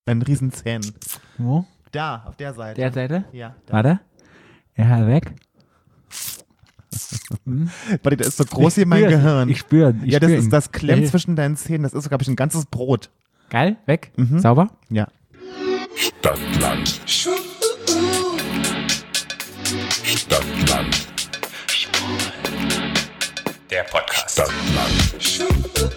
Einen riesen Zähnen. Wo? Da, auf der Seite. Der Seite? Ja. Da. Warte. Ja, weg. Warte, der ist so groß wie mein Gehirn. Ich spüre. Ja, das klemmt zwischen deinen Zähnen. Das ist, glaube ich, ein ganzes Brot. Geil, weg. Sauber? Ja. Stadtland. Stadtland. Der Podcast. Stadtland. Stadtland.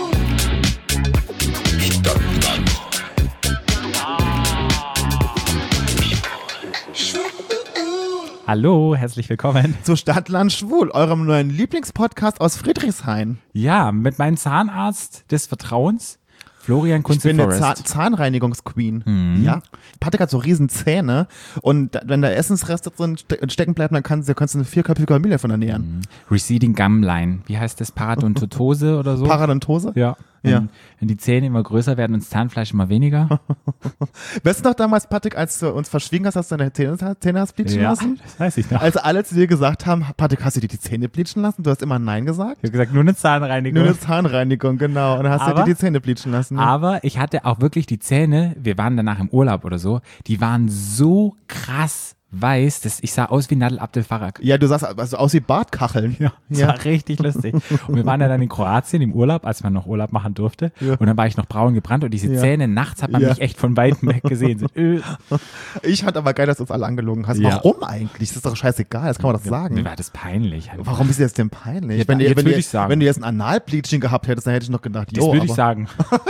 Hallo, herzlich willkommen. Zu Stadtland Schwul, eurem neuen Lieblingspodcast aus Friedrichshain. Ja, mit meinem Zahnarzt des Vertrauens, Florian Ich bin eine Kunze-Forrest. Zahnreinigungsqueen. Ja. Patrick hat so riesen Zähne und wenn da Essensreste drin stecken bleiben, dann kannst du eine vierköpfige Familie von ernähren. Receding Gumline. Wie heißt das? Parodontose oder so? Paradontose? Ja. Ja. Wenn die Zähne immer größer werden und das Zahnfleisch immer weniger. Weißt du noch damals, Patrick, als du uns verschwiegen hast, dass du deine Zähne hast bleachen lassen? das weiß ich noch. Als alle zu dir gesagt haben, Patrick, hast du dir die Zähne bleachen lassen? Du hast immer Nein gesagt. Ich habe gesagt, nur eine Zahnreinigung. Nur eine Zahnreinigung, genau. Und dann hast du dir die Zähne bleachen lassen. Aber ich hatte auch wirklich die Zähne, wir waren danach im Urlaub oder so, die waren so krass weiß, dass ich sah aus wie Nadel Abdel Farag. Ja, du sahst also aus wie Bartkacheln. Das war richtig lustig. Und wir waren ja dann in Kroatien im Urlaub, als man noch Urlaub machen durfte. Ja. Und dann war ich noch braun gebrannt und diese Zähne nachts hat man mich echt von Weitem weg gesehen. So, Ich fand aber geil, dass du uns alle angelogen hast. Ja. Warum eigentlich? Das ist doch scheißegal, das kann man doch Mir sagen. war das peinlich. Warum ist dir das denn peinlich? Ja, jetzt würde ich sagen. Wenn du jetzt ein Analbleaching gehabt hättest, dann hätte ich noch gedacht, Das würde ich sagen.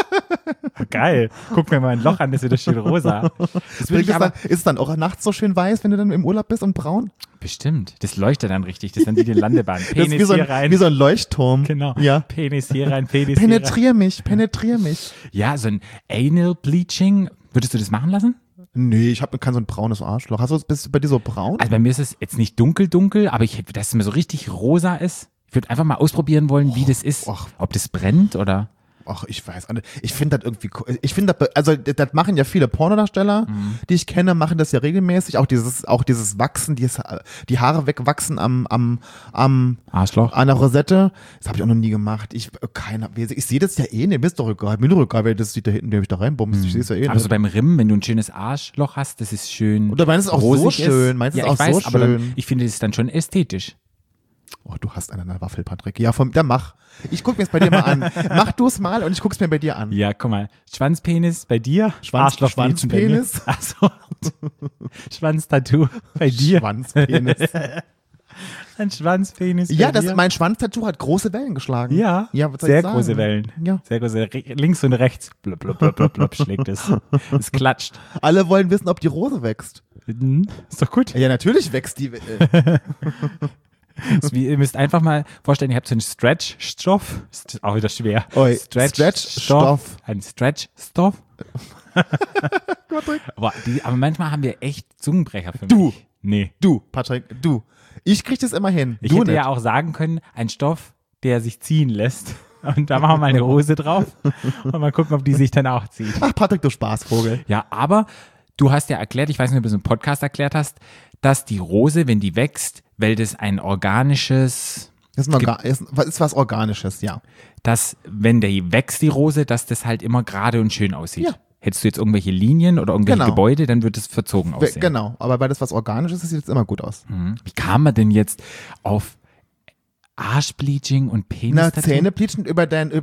Geil. Guck mir mal ein Loch an, das ist wieder schön rosa. Das würde ich aber... Ist es dann auch nachts so schön weiß, wenn du dann im Urlaub bist und braun? Bestimmt. Das leuchtet dann richtig. Das sind wie die Landebahn. Das ist Penis wie so hier rein. wie so ein Leuchtturm. Genau. Ja. Penis hier rein, Penis hier rein. Penetrier mich. Ja, so ein Anal Bleaching. Würdest du das machen lassen? Nee, ich habe kein so ein braunes Arschloch. Bist du bei dir so braun? Also bei mir ist es jetzt nicht dunkel, aber dass es mir so richtig rosa ist. Ich würde einfach mal ausprobieren wollen, wie das ist. Ob das brennt oder... Ach, ich weiß nicht. Ich finde das irgendwie, also das machen ja viele Pornodarsteller, die ich kenne, machen das ja regelmäßig. Auch dieses Wachsen, die Haare wegwachsen am Arschloch. an der Rosette. Das habe ich auch noch nie gemacht. Ich sehe das ja eh nicht. Mir ist doch egal. Mir doch egal, wer das sieht da hinten, der mich da reinbummst. Ich sehe es ja eh Aber nicht. so beim Rimmen, wenn du ein schönes Arschloch hast, das ist schön. Oder meinst du es auch so rosig schön? Meinst du ja, es ich auch weiß, so aber schön? dann, ich finde, das ist dann schon ästhetisch. Oh, du hast eine Waffel, Patrick. Ja, dann mach. Ich gucke mir es bei dir mal an. Mach du es mal und ich gucke es mir bei dir an. Ja, guck mal. Schwanzpenis bei dir. Schwanzpenis. Achso. Schwanztattoo bei dir. Schwanzpenis. Ein Schwanzpenis bei Ja, dir. mein Schwanztattoo hat große Wellen geschlagen. Ja, was soll sehr ich sagen? große Wellen. Ja. Sehr große. Links und rechts. Blub, blub, blub, blub, blub, schlägt es. Es klatscht. Alle wollen wissen, ob die Rose wächst. Ist doch gut. Ja, natürlich wächst die. Ihr müsst einfach mal vorstellen, ihr habt so einen Stretch-Stoff. Ist auch wieder schwer. Oi, Stretch-Stoff. Ein Stretch-Stoff. Patrick. Aber manchmal haben wir echt Zungenbrecher für Du. mich. Nee. Du, Patrick, du. Ich krieg das immer hin. Ich du hätte nicht. ja auch sagen können, ein Stoff, der sich ziehen lässt. Und da machen wir mal eine Hose drauf und mal gucken, ob die sich dann auch zieht. Ach, Patrick, du Spaßvogel. Ja, aber du hast ja erklärt, ich weiß nicht, ob du es im Podcast erklärt hast, dass die Rose, wenn die wächst, weil das ein organisches, Das ist was Organisches, ja. dass wenn die wächst, die Rose, dass das halt immer gerade und schön aussieht. Ja. Hättest du jetzt irgendwelche Linien oder irgendwelche Genau. Gebäude, dann wird es verzogen aussehen. Genau, aber weil das was Organisches ist, sieht es immer gut aus. Wie kam man denn jetzt auf Arschbleaching und Penis? Zähnebleaching über dein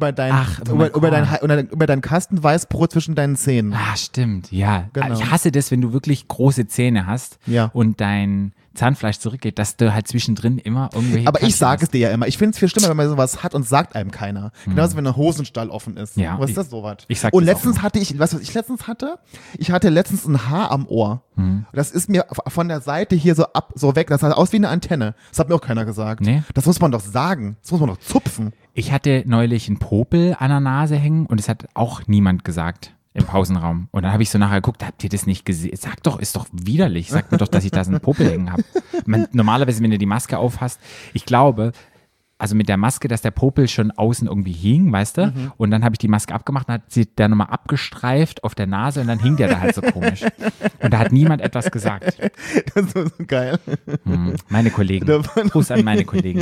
Kasten Weißbrot zwischen deinen Zähnen. Ah, stimmt, ja. Genau. Ich hasse das, wenn du wirklich große Zähne hast Ja. und dein Zahnfleisch zurückgeht, dass du halt zwischendrin immer irgendwelche Aber ich Kanten sage es hast. dir ja immer. Ich finde es viel schlimmer, wenn man sowas hat und sagt einem keiner. Genauso, wenn ein Hosenstall offen ist. Ja, Was ist das sowas? ich sag und das letztens auch hatte ich, weißt du, was ich letztens hatte? Ich hatte letztens ein Haar am Ohr. Das ist mir von der Seite hier so weg. Das sah aus wie eine Antenne. Das hat mir auch keiner gesagt. Nee. Das muss man doch sagen. Das muss man doch zupfen. Ich hatte neulich einen Popel an der Nase hängen und es hat auch niemand gesagt im Pausenraum. Und dann habe ich so nachher geguckt, habt ihr das nicht gesehen? Sag doch, ist doch widerlich. Sag mir doch, dass ich da so einen Popel hängen habe. Normalerweise, wenn du die Maske aufhast, ich glaube, also mit der Maske, dass der Popel schon außen irgendwie hing, weißt du? Und dann habe ich die Maske abgemacht und hat sie da nochmal abgestreift auf der Nase und dann hing der da halt so komisch. Und da hat niemand etwas gesagt. Das ist so geil. Meine Kollegen. Gruß an meine Kollegen.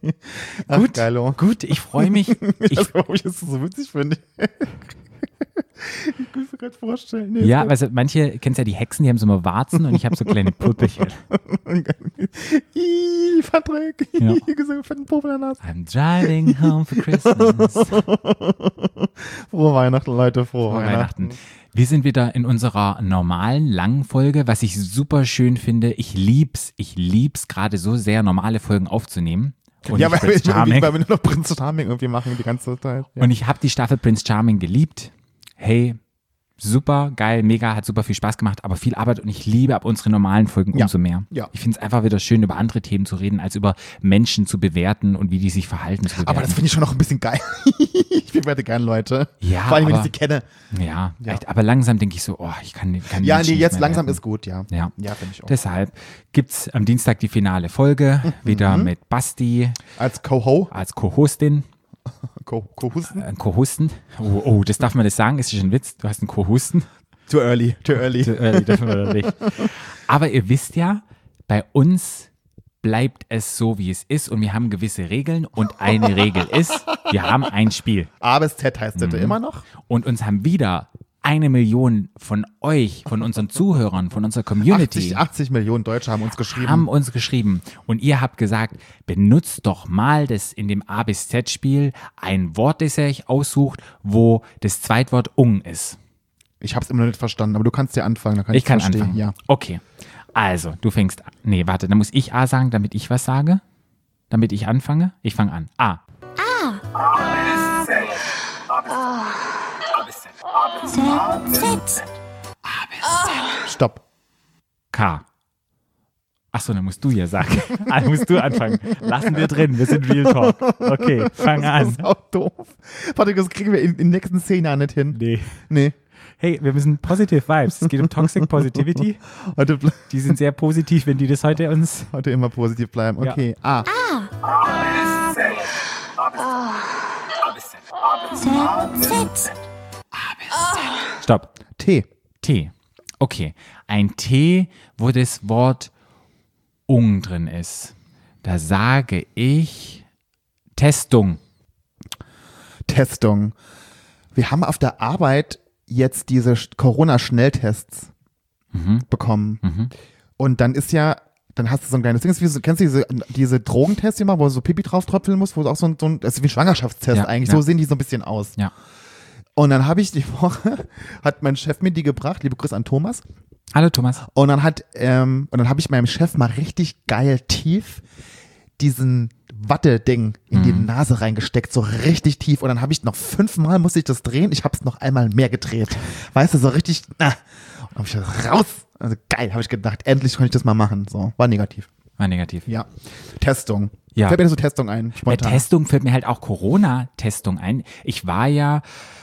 Ach, geilo. Gut, ich freue mich. Warum ich das so witzig finde. Ich kann mir gerade vorstellen. Nee, Ja, also manche, kennst ja die Hexen, die haben so immer Warzen und ich habe so kleine Puppelchen. Ih, Patrick. Ja. Gesungen von Popelernast. I'm driving home for Christmas. Frohe Weihnachten, Leute. Frohe Frohe Weihnachten. Weihnachten. Wir sind wieder in unserer normalen, langen Folge, was ich super schön finde. Ich lieb's gerade so sehr, normale Folgen aufzunehmen. Und Ja, nicht weil Prince Charming. wir nur noch Prinz Charming irgendwie machen die ganze Zeit. Ja. Und ich habe die Staffel Prince Charming geliebt. Hey, super, geil, mega, hat super viel Spaß gemacht, aber viel Arbeit und ich liebe ab unsere normalen Folgen Ja. umso mehr. Ja. Ich finde es einfach wieder schön, über andere Themen zu reden, als über Menschen zu bewerten und wie die sich verhalten zu bewerten. Aber das finde ich schon noch ein bisschen geil. Ich bewerte gern Leute. Ja, Vor allem, wenn ich aber- sie kenne. ja, Ja. echt, aber langsam denke ich so, oh, ich kann Ja, Menschen nee, nicht jetzt mehr langsam werten. ist gut, ja. Ja. Ja, finde ich auch. Deshalb gibt's am Dienstag die finale Folge, wieder mit Basti Als Co-Ho, als Co-Hostin. Co-Husten. Co-Hosten. Oh, das darf man das sagen, ist schon ein Witz. Du hast einen Co-Hosten. Too early. Dürfen wir nicht. Aber ihr wisst ja, bei uns bleibt es so, wie es ist und wir haben gewisse Regeln und eine Regel ist, wir haben ein Spiel A bis Z heißt das immer noch. und uns haben wieder 1 Million von euch, von unseren Zuhörern, von unserer Community 80 Millionen Deutsche haben uns geschrieben. haben uns geschrieben und ihr habt gesagt, benutzt doch mal das in dem A bis Z Spiel ein Wort, das ihr euch aussucht, wo das Zweitwort ung ist. Ich habe es immer noch nicht verstanden, aber du kannst ja anfangen. Dann Ich kann verstehen. anfangen. Ja. Okay. Also, du fängst an. Nee, warte, dann muss ich A sagen, damit ich was sage. Damit ich anfange. Ich fange an. A. Stopp. K. Achso, dann musst du ja sagen. Also musst du anfangen. Lassen wir drin, wir sind Real Talk. Okay, fang Das an. ist auch doof. Patrick, das kriegen wir in den nächsten 10 Jahren nicht hin. Nee. Nee. Hey, wir müssen Positive Vibes. Es geht um Toxic Positivity. Heute, Die sind sehr positiv, wenn die das heute uns... heute immer positiv bleiben. Ja. Okay. A. Stopp. T. T. Okay. Ein T, wo das Wort ung drin ist. Da sage ich Testung. Testung. Wir haben auf der Arbeit jetzt diese Corona-Schnelltests bekommen. Und dann ist ja, dann hast du so ein kleines Ding, kennst du diese Drogentests immer, wo du so Pipi drauf tröpfeln musst, wo du auch so ein das ist wie ein Schwangerschaftstest Ja, eigentlich, ja. so sehen die so ein bisschen aus. Ja. Und dann habe ich die Woche, hat mein Chef mir die gebracht, liebe Grüße an Thomas, Hallo Thomas. und dann habe ich meinem Chef mal richtig geil tief diesen Watte-Ding in die Nase reingesteckt, so richtig tief. Und dann habe ich noch 5-mal musste ich das drehen. Ich habe es noch einmal mehr gedreht. Weißt du, so richtig, und dann habe ich das raus. Also geil, habe ich gedacht, endlich konnte ich das mal machen. So, war negativ. War negativ. Ja. Testung. Ja. Fällt mir so Testung ein, Bei spontan. Testung fällt mir halt auch Corona-Testung ein. Ich war ja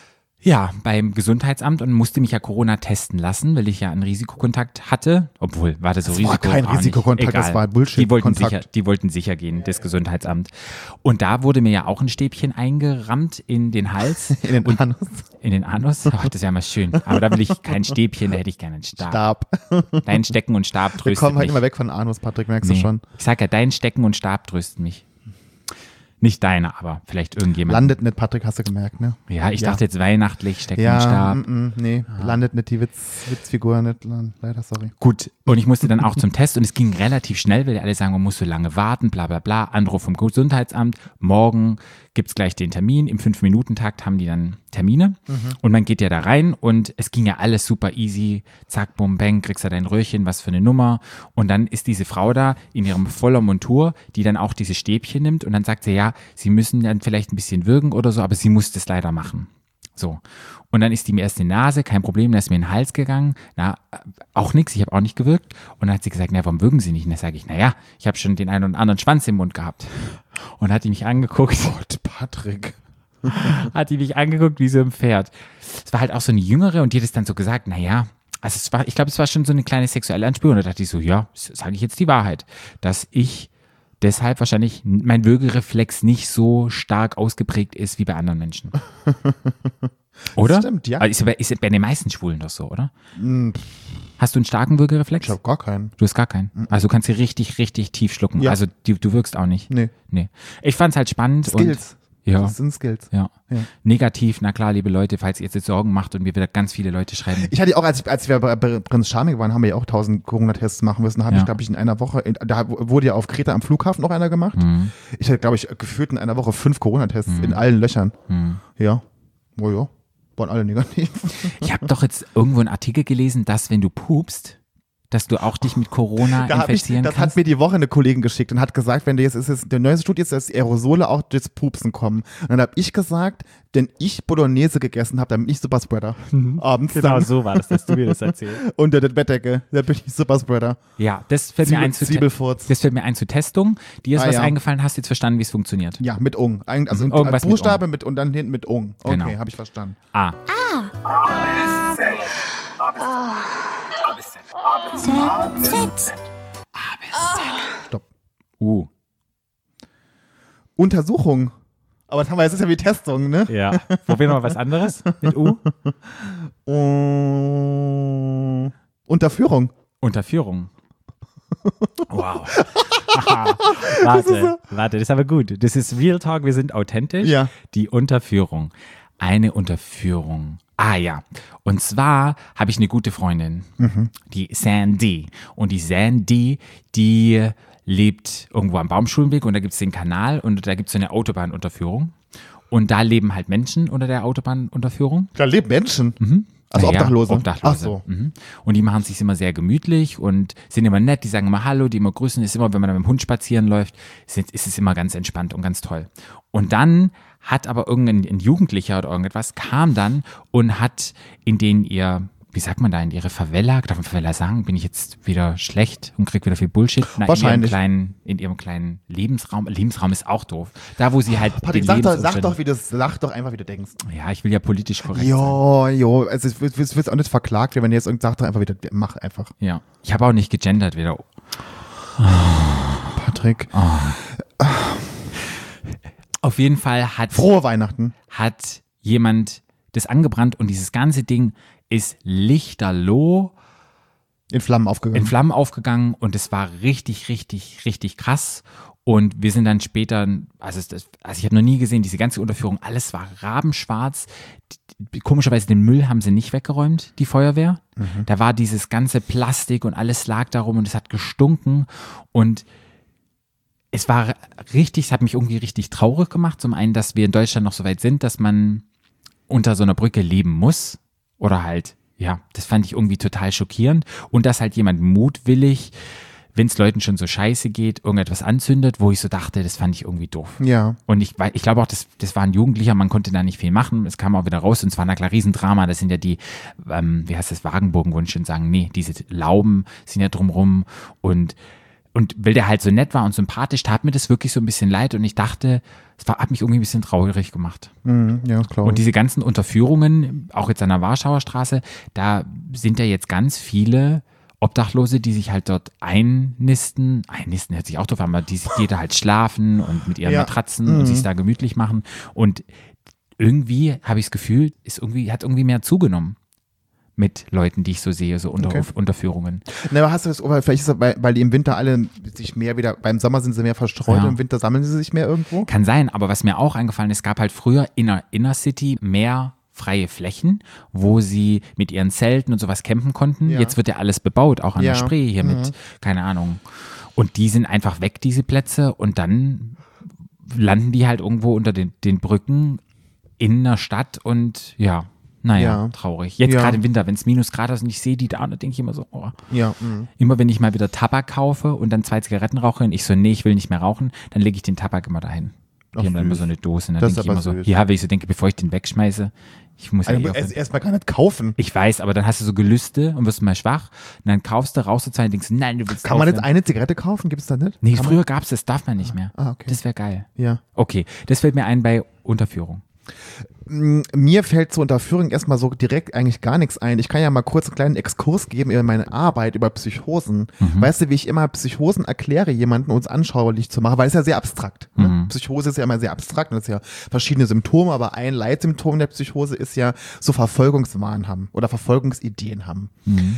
beim Gesundheitsamt und musste mich ja Corona testen lassen, weil ich ja einen Risikokontakt hatte. Obwohl, war das so Das Risiko? war kein auch nicht. Risikokontakt, das Egal. war Bullshit. Die wollten sicher gehen, das Gesundheitsamt. Und da wurde mir ja auch ein Stäbchen eingerammt in den Hals. In den und Anus. In den Anus? Ach, das ist ja mal schön. Aber da will ich kein Stäbchen, da hätte ich gerne einen Stab. Stab. Dein Stecken und Stab Wir tröstet kommen halt mich. immer weg von Anus, Patrick, merkst du Nee. schon. Ich sag ja, dein Stecken und Stab trösten mich. Nicht deiner, aber vielleicht irgendjemand. Landet nicht, Patrick, hast du gemerkt, ne? Ja, ich Ja. dachte jetzt weihnachtlich, Stecken und Ja, Stab. nee, landet nicht die Witzfigur nicht, leider, sorry. Gut, und ich musste dann auch zum Test und es ging relativ schnell, weil alle sagen, man muss so lange warten, bla bla bla. Anruf vom Gesundheitsamt, morgen gibt's gleich den Termin, im 5-Minuten-Takt haben die dann Termine und man geht ja da rein und es ging ja alles super easy, zack, bum, bang, kriegst du dein Röhrchen, was für eine Nummer und dann ist diese Frau da in ihrem voller Montur, die dann auch diese Stäbchen nimmt und dann sagt sie, ja, sie müssen dann vielleicht ein bisschen würgen oder so, aber sie muss das leider machen. So. Und dann ist die mir erst in die Nase, kein Problem, dann ist mir in den Hals gegangen. Na, auch nix, ich habe auch nicht gewürgt. Und dann hat sie gesagt, na, warum würgen Sie nicht? Und dann sage ich, naja, ich habe schon den einen oder anderen Schwanz im Mund gehabt. Und hat die mich angeguckt, Gott, Patrick. wie so ein Pferd. Es war halt auch so eine Jüngere und die hat es dann so gesagt, naja, also ich glaube, es war schon so eine kleine sexuelle Anspielung. Und da dachte ich so, ja, sage ich jetzt die Wahrheit, dass ich deshalb wahrscheinlich mein Würgereflex nicht so stark ausgeprägt ist wie bei anderen Menschen. Oder? stimmt, ja. Also ist bei den meisten Schwulen doch so, oder? Hast du einen starken Würgereflex? Ich habe gar keinen. Du hast gar keinen. Also du kannst sie richtig, richtig tief schlucken. Ja. Also du wirkst auch nicht. Nee. Nee. Ich fand's halt spannend. Skills. Ja. Das sind Skills. Ja. Ja. Negativ, na klar, liebe Leute, falls ihr jetzt Sorgen macht und mir wieder ganz viele Leute schreiben. Ich hatte auch, als wir bei Prinz Charming waren, haben wir ja auch 1000 Corona-Tests machen müssen. Da habe Ja. ich, glaube ich, in einer Woche, da wurde ja auf Kreta am Flughafen noch einer gemacht. Ich hatte, glaube ich, gefühlt in einer Woche 5 Corona-Tests in allen Löchern. Ja. Oh ja. Waren alle negativ. Ich habe doch jetzt irgendwo einen Artikel gelesen, dass wenn du pupst, dass du auch dich mit Corona infizieren das kannst. hat mir die Woche eine Kollegin geschickt und hat gesagt, wenn du jetzt, der neueste Studie ist, dass Aerosole auch durchs Pupsen kommen. Und dann habe ich gesagt, denn ich Bolognese gegessen habe, dann bin ich Superspreader. Abends dann. so war das, dass du mir das erzählst. Unter der Bettdecke, da bin ich Superspreader. Ja, das fällt mir ein zu Zwiebelfurz. Das fällt mir ein zu Testung. Dir ist Ah, was ja. eingefallen, hast jetzt verstanden, wie es funktioniert. Ja, mit Ung. Also Irgendwas mit Buchstabe mit und dann hinten mit Ung. Okay, Genau. habe ich verstanden. A. Stopp. U. Untersuchung. Aber das haben wir jetzt, ist ja wie Testung, ne? Ja. Probieren wir mal was anderes mit U. Unterführung. Unterführung. Wow. Warte, das ist aber gut. Das ist Real Talk, wir sind authentisch. Ja. Die Unterführung. Eine Unterführung. Ah ja. Und zwar habe ich eine gute Freundin, die Sandy. Und die Sandy, die lebt irgendwo am Baumschulenweg und da gibt es den Kanal und da gibt es so eine Autobahnunterführung. Und da leben halt Menschen unter der Autobahnunterführung. Da leben Menschen. Also Naja, Obdachlose. Obdachlose. Ach so. Mhm. Und die machen es sich immer sehr gemütlich und sind immer nett, die sagen immer Hallo, die immer grüßen, ist immer, wenn man dann mit dem Hund spazieren läuft, ist es immer ganz entspannt und ganz toll. Und dann hat aber irgendein Jugendlicher oder irgendetwas, kam dann und hat in den wie sagt man da, in ihre Favela, darf man Favela sagen, bin ich jetzt wieder schlecht und krieg wieder viel Bullshit? Na, Wahrscheinlich. In ihrem kleinen Lebensraum. Lebensraum ist auch doof. Da, wo sie halt Patrick, den sag doch einfach, wie du denkst. Ja, ich will ja politisch korrekt sein. Jo, also es wird auch nicht verklagt, wenn ihr jetzt sagt doch einfach wieder, mach einfach. Ja. Ich habe auch nicht gegendert wieder. Patrick. Auf jeden Fall Frohe Weihnachten. hat jemand das angebrannt und dieses ganze Ding ist lichterloh In Flammen aufgegangen. in Flammen aufgegangen und es war richtig, richtig, richtig krass. Und wir sind dann später, also ich habe noch nie gesehen, diese ganze Unterführung, alles war rabenschwarz. Komischerweise den Müll haben sie nicht weggeräumt, die Feuerwehr. Da war dieses ganze Plastik und alles lag darum und es hat gestunken und es war richtig, es hat mich irgendwie richtig traurig gemacht. Zum einen, dass wir in Deutschland noch so weit sind, dass man unter so einer Brücke leben muss. Oder halt, ja, das fand ich irgendwie total schockierend. Und dass halt jemand mutwillig, wenn es Leuten schon so scheiße geht, irgendetwas anzündet, wo ich so dachte, das fand ich irgendwie doof. Ja. Und ich glaube auch, das war ein Jugendlicher, man konnte da nicht viel machen. Es kam auch wieder raus und es war na klar Riesendrama. Das sind ja die, wie heißt das, Wagenburgen, wo ich schon sagen, nee, diese Lauben sind ja drumrum und weil der halt so nett war und sympathisch, tat mir das wirklich so ein bisschen leid und ich dachte, hat mich irgendwie ein bisschen traurig gemacht. Ja, klar. Und diese ganzen Unterführungen, auch jetzt an der Warschauer Straße, da sind ja jetzt ganz viele Obdachlose, die sich halt dort einnisten hört sich auch doof an, aber die da halt schlafen und mit ihren Ja. Matratzen und sich da gemütlich machen und irgendwie habe ich das Gefühl, hat irgendwie mehr zugenommen. Mit Leuten, die ich so sehe, so Unterführungen. Na, aber hast du das, vielleicht ist das, weil die im Winter alle sich mehr wieder, beim Sommer sind sie mehr verstreut, Ja. im Winter sammeln sie sich mehr irgendwo? Kann sein, aber was mir auch eingefallen ist, es gab halt früher in der Inner City mehr freie Flächen, wo sie mit ihren Zelten und sowas campen konnten. Ja. Jetzt wird ja alles bebaut, auch an der Ja. Spree hier mit, keine Ahnung. Und die sind einfach weg, diese Plätze, und dann landen die halt irgendwo unter den Brücken in der Stadt und ja. Naja, Ja. traurig. Jetzt Ja. gerade im Winter, wenn es Minusgrad ist und ich sehe die da, dann denke ich immer so, oh. Ja. Immer wenn ich mal wieder Tabak kaufe und dann 2 Zigaretten rauche und ich so, nee, ich will nicht mehr rauchen, dann lege ich den Tabak immer dahin. Die Ach, haben dann immer süß. so eine Dose und dann Das denke ist ich immer aber so, süß. ja, wenn ich so denke, bevor ich den wegschmeiße, ich muss ja Also, eh aufhören. erstmal gar nicht kaufen. Ich weiß, aber dann hast du so Gelüste und wirst mal schwach und dann kaufst du, rauchst du 2 und denkst, nein, du willst Kann man jetzt aufhören. eine Zigarette kaufen? Gibt es da nicht? Nee, Kann früher gab es das, darf man nicht mehr. Ah, okay. Das wäre geil. Ja. Okay, das fällt mir ein bei Unterführung. Mir fällt zur Unterführung erstmal so direkt eigentlich gar nichts ein. Ich kann ja mal kurz einen kleinen Exkurs geben über meine Arbeit, über Psychosen. Weißt du, wie ich immer Psychosen erkläre, jemanden uns anschaulich zu machen, weil es ja sehr abstrakt. Ne? Psychose ist ja immer sehr abstrakt und es ist ja verschiedene Symptome, aber ein Leitsymptom der Psychose ist ja so Verfolgungswahn haben oder Verfolgungsideen haben.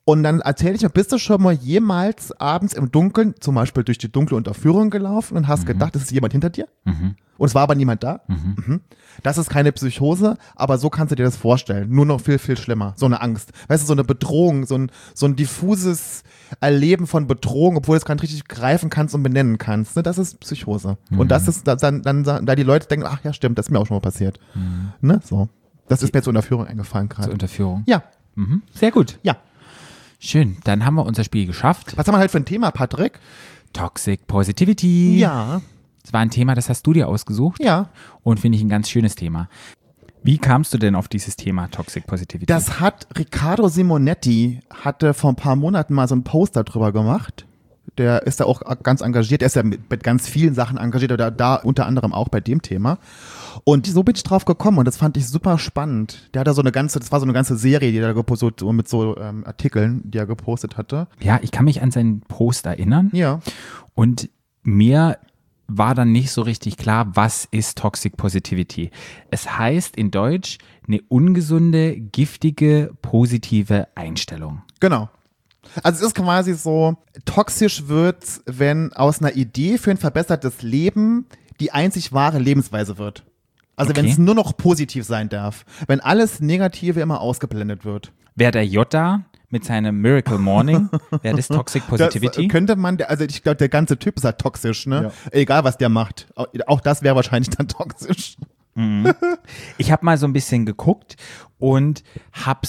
Und dann erzähle ich mir, bist du schon mal jemals abends im Dunkeln, zum Beispiel durch die dunkle Unterführung gelaufen und hast gedacht, es ist jemand hinter dir? Und es war aber niemand da? Das ist keine Psychose, aber so kannst du dir das vorstellen. Nur noch viel, viel schlimmer. So eine Angst. Weißt du, so eine Bedrohung, so ein diffuses Erleben von Bedrohung, obwohl du es gar nicht richtig greifen kannst und benennen kannst. Ne? Das ist Psychose. Und das ist dann, da die Leute denken, ach ja, stimmt, das ist mir auch schon mal passiert. Ne? So. Das ist mir zur Unterführung eingefallen gerade. Zur Unterführung? Ja. Sehr gut. Ja. Schön, dann haben wir unser Spiel geschafft. Was haben wir halt für ein Thema, Patrick? Toxic Positivity. Ja. Das war ein Thema, das hast du dir ausgesucht. Ja. Und finde ich ein ganz schönes Thema. Wie kamst du denn auf dieses Thema Toxic Positivity? Das hat Riccardo Simonetti, hatte vor ein paar Monaten mal so ein Poster drüber gemacht. Der ist da auch ganz engagiert. Der ist ja mit ganz vielen Sachen engagiert, oder da unter anderem auch bei dem Thema. Und so bin ich drauf gekommen und das fand ich super spannend. Der hat da das war so eine ganze Serie, die er gepostet, so mit so Artikeln, die er gepostet hatte. Ja, ich kann mich an seinen Post erinnern. Ja. Und mir war dann nicht so richtig klar, was ist Toxic Positivity. Es heißt in Deutsch eine ungesunde, giftige, positive Einstellung. Genau. Also es ist quasi so, toxisch wird, wenn aus einer Idee für ein verbessertes Leben die einzig wahre Lebensweise wird. Also wenn es nur noch positiv sein darf. Wenn alles Negative immer ausgeblendet wird. Wäre der Jota mit seinem Miracle Morning, wäre das Toxic Positivity? Das könnte man, also ich glaube, der ganze Typ ist halt toxisch, ne? Ja. Egal, was der macht. Auch das wäre wahrscheinlich dann toxisch. Ich habe mal so ein bisschen geguckt und habe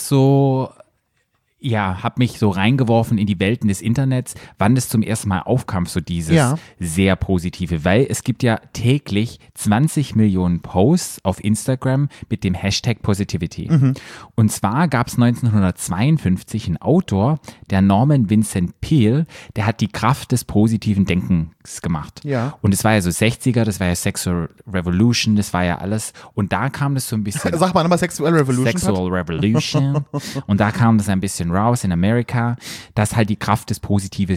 mich so reingeworfen in die Welten des Internets, wann das zum ersten Mal aufkam, so dieses sehr Positive, weil es gibt ja täglich 20 Millionen Posts auf Instagram mit dem Hashtag Positivity. Und zwar gab es 1952 einen Autor, der Norman Vincent Peale, der hat die Kraft des positiven Denkens gemacht. Ja. Und es war ja so 60er, das war ja Sexual Revolution, das war ja alles. Und da kam das so ein bisschen. Sag mal nochmal Sexual Revolution. Sexual Revolution. Und da kam das ein bisschen raus in Amerika, dass halt die Kraft des positiven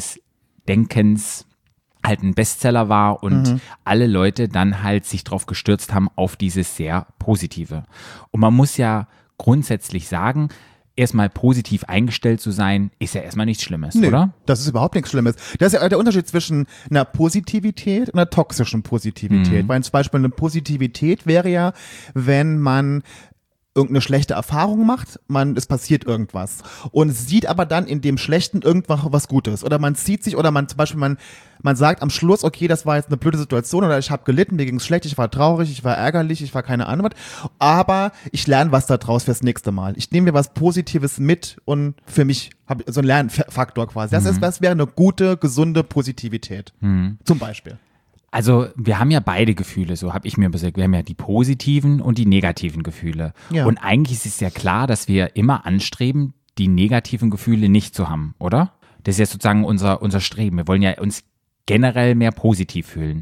Denkens halt ein Bestseller war und alle Leute dann halt sich drauf gestürzt haben auf dieses sehr Positive. Und man muss ja grundsätzlich sagen, erstmal positiv eingestellt zu sein, ist ja erstmal nichts Schlimmes, oder? Das ist überhaupt nichts Schlimmes. Das ist ja der Unterschied zwischen einer Positivität und einer toxischen Positivität. Weil zum Beispiel eine Positivität wäre ja, wenn man irgendeine schlechte Erfahrung macht, es passiert irgendwas und sieht aber dann in dem Schlechten irgendwas was Gutes oder man zieht sich oder man zum Beispiel man sagt am Schluss, okay, das war jetzt eine blöde Situation oder ich habe gelitten, mir ging es schlecht, ich war traurig, ich war ärgerlich, ich war keine Ahnung was, aber ich lerne was daraus fürs nächste Mal. Ich nehme mir was Positives mit und für mich habe ich so einen Lernfaktor quasi. Das wäre eine gute, gesunde Positivität. Zum Beispiel. Also wir haben ja beide Gefühle, so habe ich mir gesagt. Wir haben ja die positiven und die negativen Gefühle. Ja. Und eigentlich ist es ja klar, dass wir immer anstreben, die negativen Gefühle nicht zu haben, oder? Das ist ja sozusagen unser Streben. Wir wollen ja uns generell mehr positiv fühlen.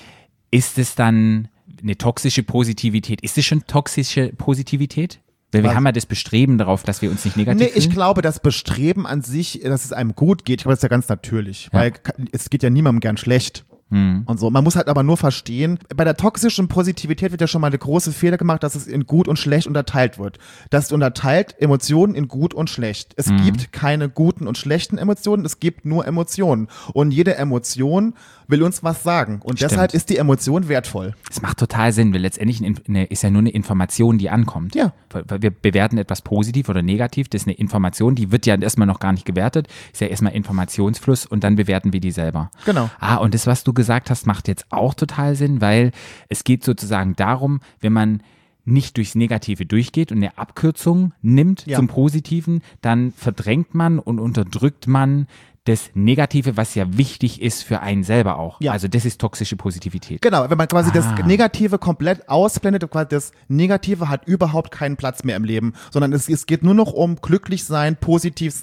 Ist es dann eine toxische Positivität? Ist es schon toxische Positivität? Weil wir haben ja das Bestreben darauf, dass wir uns nicht negativ fühlen. Ich glaube, das Bestreben an sich, dass es einem gut geht, ich glaube, das ist ja ganz natürlich. Weil es geht ja niemandem gern schlecht. Und so. Man muss halt aber nur verstehen, bei der toxischen Positivität wird ja schon mal eine große Fehler gemacht, dass es in gut und schlecht unterteilt wird. Das unterteilt Emotionen in gut und schlecht. Es gibt keine guten und schlechten Emotionen, es gibt nur Emotionen. Und jede Emotion will uns was sagen. Und deshalb ist die Emotion wertvoll. Das macht total Sinn, weil letztendlich ist ja nur eine Information, die ankommt. Ja. Weil wir bewerten etwas positiv oder negativ, das ist eine Information, die wird ja erstmal noch gar nicht gewertet, ist ja erstmal Informationsfluss und dann bewerten wir die selber. Genau. Und das, was du gesagt hast, macht jetzt auch total Sinn, weil es geht sozusagen darum, wenn man nicht durchs Negative durchgeht und eine Abkürzung nimmt zum Positiven, dann verdrängt man und unterdrückt man das Negative, was ja wichtig ist für einen selber auch. Ja. Also das ist toxische Positivität. Genau, wenn man quasi das Negative komplett ausblendet, quasi das Negative hat überhaupt keinen Platz mehr im Leben, sondern es geht nur noch um glücklich sein, positiv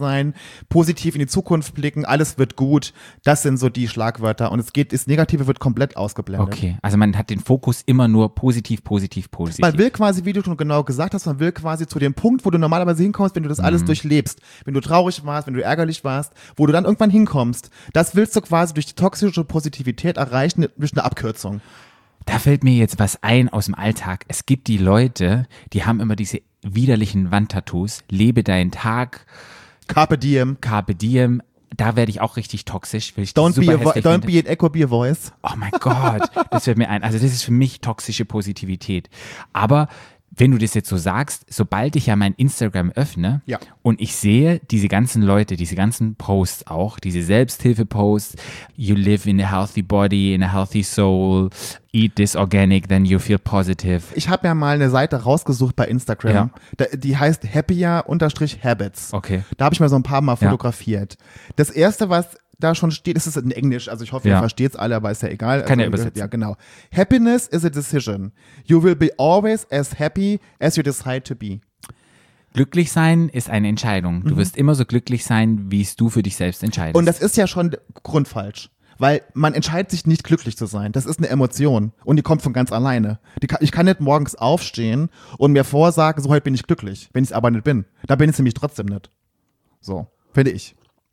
in die Zukunft blicken, alles wird gut. Das sind so die Schlagwörter und das Negative wird komplett ausgeblendet. Okay, also man hat den Fokus immer nur positiv. Man will quasi, wie du schon genau gesagt hast, man will quasi zu dem Punkt, wo du normalerweise hinkommst, wenn du das alles durchlebst. Wenn du traurig warst, wenn du ärgerlich warst, wo du dann irgendwann hinkommst. Das willst du quasi durch die toxische Positivität erreichen, durch eine Abkürzung. Da fällt mir jetzt was ein aus dem Alltag. Es gibt die Leute, die haben immer diese widerlichen Wandtattoos. Lebe deinen Tag, Carpe diem. Carpe diem, da werde ich auch richtig toxisch. Weil ich Don't super hässlich be finde. an echo, be a voice. Oh mein Gott, das fällt mir ein. Also das ist für mich toxische Positivität. Aber wenn du das jetzt so sagst, sobald ich ja mein Instagram öffne Ja. und ich sehe diese ganzen Leute, diese ganzen Posts auch, diese Selbsthilfe-Posts, you live in a healthy body, in a healthy soul, eat this organic, then you feel positive. Ich habe ja mal eine Seite rausgesucht bei Instagram. Ja. Die heißt happier_habits. Okay. Da habe ich mal so ein paar Mal fotografiert. Das erste, was da schon steht, ist es in Englisch. Also ich hoffe, ihr Ja. versteht es alle, aber ist ja egal. Kann ja also, übersetzen. Ja, genau. Happiness is a decision. You will be always as happy as you decide to be. Glücklich sein ist eine Entscheidung. Du wirst immer so glücklich sein, wie es du für dich selbst entscheidest. Und das ist ja schon grundfalsch. Weil man entscheidet sich nicht glücklich zu sein. Das ist eine Emotion und die kommt von ganz alleine. Ich kann nicht morgens aufstehen und mir vorsagen, so heute bin ich glücklich, wenn ich es aber nicht bin. Da bin ich es nämlich trotzdem nicht. So, finde ich.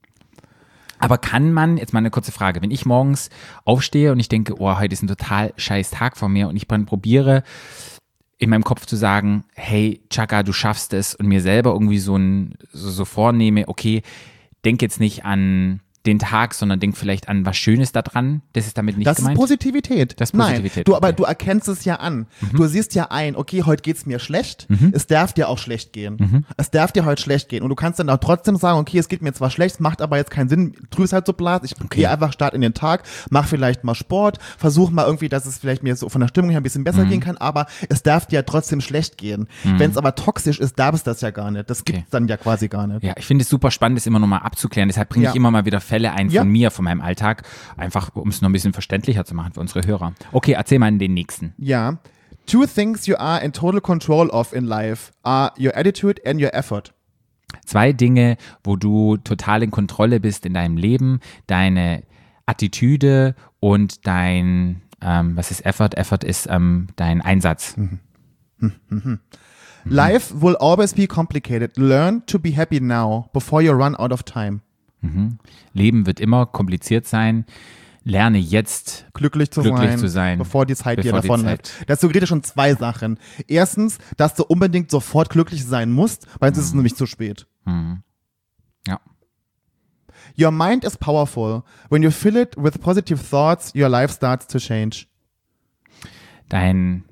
Aber kann man, jetzt mal eine kurze Frage, wenn ich morgens aufstehe und ich denke, oh, heute ist ein total scheiß Tag vor mir und ich dann probiere in meinem Kopf zu sagen, hey, Chaka, du schaffst es und mir selber irgendwie so vornehme, okay, denk jetzt nicht an den Tag, sondern denk vielleicht an was Schönes da dran. Das ist damit nicht Das gemeint. ist Positivität. Das ist Positivität, Nein, aber okay. du erkennst es ja an. Du siehst ja ein, okay, heute geht's mir schlecht. Es darf dir auch schlecht gehen. Es darf dir heute schlecht gehen. Und du kannst dann auch trotzdem sagen, okay, es geht mir zwar schlecht, es macht aber jetzt keinen Sinn, drüs halt so blasen. Ich gehe einfach Start in den Tag, mach vielleicht mal Sport, versuch mal irgendwie, dass es vielleicht mir so von der Stimmung her ein bisschen besser gehen kann, aber es darf dir ja trotzdem schlecht gehen. Wenn es aber toxisch ist, darf es das ja gar nicht. Das gibt's dann ja quasi gar nicht. Ja, ich finde es super spannend, das immer nochmal abzuklären. Deshalb bringe ich Ja. immer mal wieder Fälle ein Ja. von mir, von meinem Alltag, einfach um es noch ein bisschen verständlicher zu machen für unsere Hörer. Okay, erzähl mal den nächsten. Ja. 2 things you are in total control of in life are your attitude and your effort. 2 Dinge, wo du total in Kontrolle bist in deinem Leben, deine Attitüde und dein, was ist Effort? Effort ist dein Einsatz. Life will always be complicated. Learn to be happy now before you run out of time. Leben wird immer kompliziert sein. Lerne jetzt Glücklich zu sein, bevor die Zeit dir bevor die davon Zeit- läuft. Das suggeriert schon 2 Sachen. Erstens, dass du unbedingt sofort glücklich sein musst, weil sonst ist es nämlich zu spät. Ja. Your mind is powerful. When you fill it with positive thoughts, your life starts to change. Dein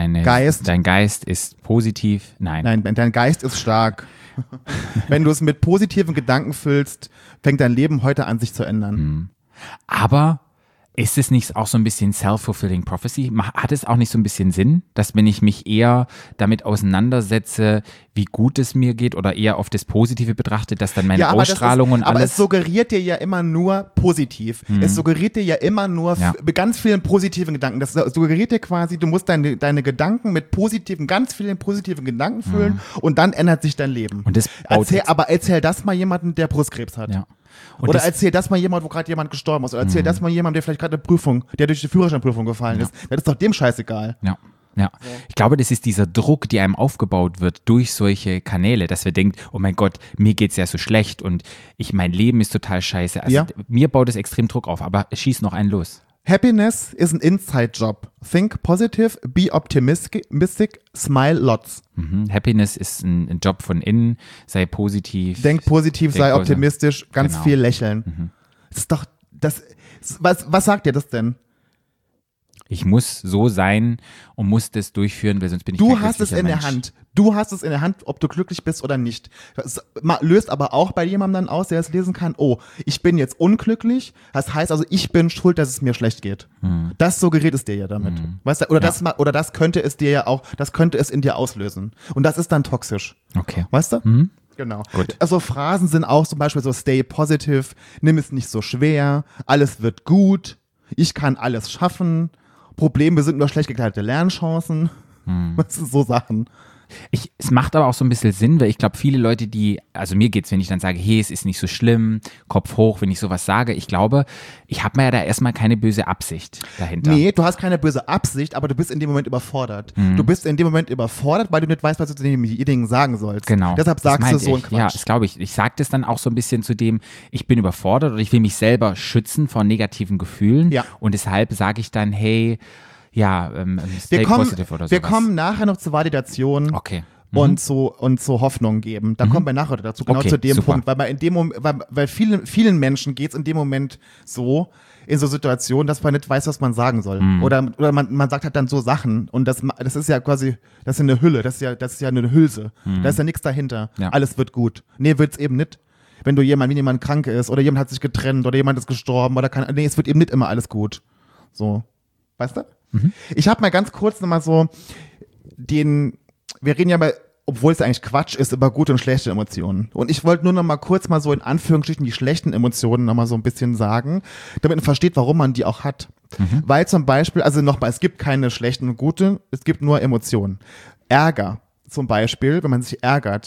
Geist ist positiv. Nein. Dein Geist ist stark. Wenn du es mit positiven Gedanken füllst, fängt dein Leben heute an, sich zu ändern. Aber ist es nicht auch so ein bisschen self-fulfilling prophecy? Hat es auch nicht so ein bisschen Sinn, dass wenn ich mich eher damit auseinandersetze, wie gut es mir geht oder eher auf das Positive betrachte, dass dann meine aber Ausstrahlung und aber alles... es suggeriert dir ja immer nur positiv. Es suggeriert dir ja immer nur Ja. mit ganz vielen positiven Gedanken. Das suggeriert dir quasi, du musst deine Gedanken mit ganz vielen positiven Gedanken füllen und dann ändert sich dein Leben. Und das baut erzähl das mal jemandem, der Brustkrebs hat. ja. Und Oder das, erzähl das mal jemand, wo gerade jemand gestorben ist. Oder erzähl das mal jemand, der vielleicht gerade der durch die Führerscheinprüfung gefallen ist. Das ist doch dem scheißegal. Ja. Ich glaube, das ist dieser Druck, der einem aufgebaut wird durch solche Kanäle, dass wir denken, oh mein Gott, mir geht's ja so schlecht und mein Leben ist total scheiße. Also Ja. mir baut es extrem Druck auf, aber schieß noch einen los. Happiness is an inside job. Think positive, be optimistic, smile lots. Happiness ist ein Job von innen, sei positiv. Denk positiv, sei positiv. optimistisch, ganz Genau. viel lächeln. Das ist doch, was sagt dir das denn? Ich muss so sein und muss das durchführen, weil sonst bin ich Du kein hast es glücklicher in der Mensch. Hand. Du hast es in der Hand, ob du glücklich bist oder nicht. Das löst aber auch bei jemandem dann aus, der es lesen kann, oh, ich bin jetzt unglücklich, das heißt also, ich bin schuld, dass es mir schlecht geht. Das suggeriert es dir ja damit. Weißt du, oder das könnte es dir ja auch, das könnte es in dir auslösen. Und das ist dann toxisch. Okay. Weißt du? Genau. Gut. Also Phrasen sind auch zum Beispiel so, stay positive, nimm es nicht so schwer, alles wird gut, ich kann alles schaffen, Probleme sind nur schlecht gekleidete Lernchancen. Das sind so Sachen. Es macht aber auch so ein bisschen Sinn, weil ich glaube, viele Leute, also mir geht's, wenn ich dann sage, hey, es ist nicht so schlimm, Kopf hoch, wenn ich sowas sage, ich glaube, ich habe mir ja da erstmal keine böse Absicht dahinter. Nee, du hast keine böse Absicht, aber du bist in dem Moment überfordert. Du bist in dem Moment überfordert, weil du nicht weißt, was du zu demjenigen sagen sollst. Genau. Deshalb das sagst du meinte so einen ich. Quatsch. Ja, das glaube ich. Ich sage das dann auch so ein bisschen zu dem, ich bin überfordert oder ich will mich selber schützen vor negativen Gefühlen. Ja. Und deshalb sage ich dann, hey, ja, stay wir positive oder sowas. kommen nachher noch zur Validation. Okay. und so Hoffnung geben. Da kommen wir nachher dazu, genau Okay, zu dem super. Punkt, weil weil vielen Menschen geht's in dem Moment so, in so Situationen, dass man nicht weiß, was man sagen soll. Oder man sagt halt dann so Sachen und das ist ja quasi, das ist eine Hülle, das ist ja eine Hülse. Da ist ja nichts dahinter. Ja. Alles wird gut. Nee, wird's eben nicht. Wenn jemand krank ist oder jemand hat sich getrennt oder jemand ist gestorben oder nee, es wird eben nicht immer alles gut. So. Weißt du? Ich habe mal ganz kurz nochmal so wir reden ja mal, obwohl es eigentlich Quatsch ist, über gute und schlechte Emotionen. Und ich wollte nur noch mal kurz mal so in Anführungsstrichen die schlechten Emotionen noch mal so ein bisschen sagen, damit man versteht, warum man die auch hat. Weil zum Beispiel, also nochmal, es gibt keine schlechten und guten, es gibt nur Emotionen. Ärger zum Beispiel, wenn man sich ärgert,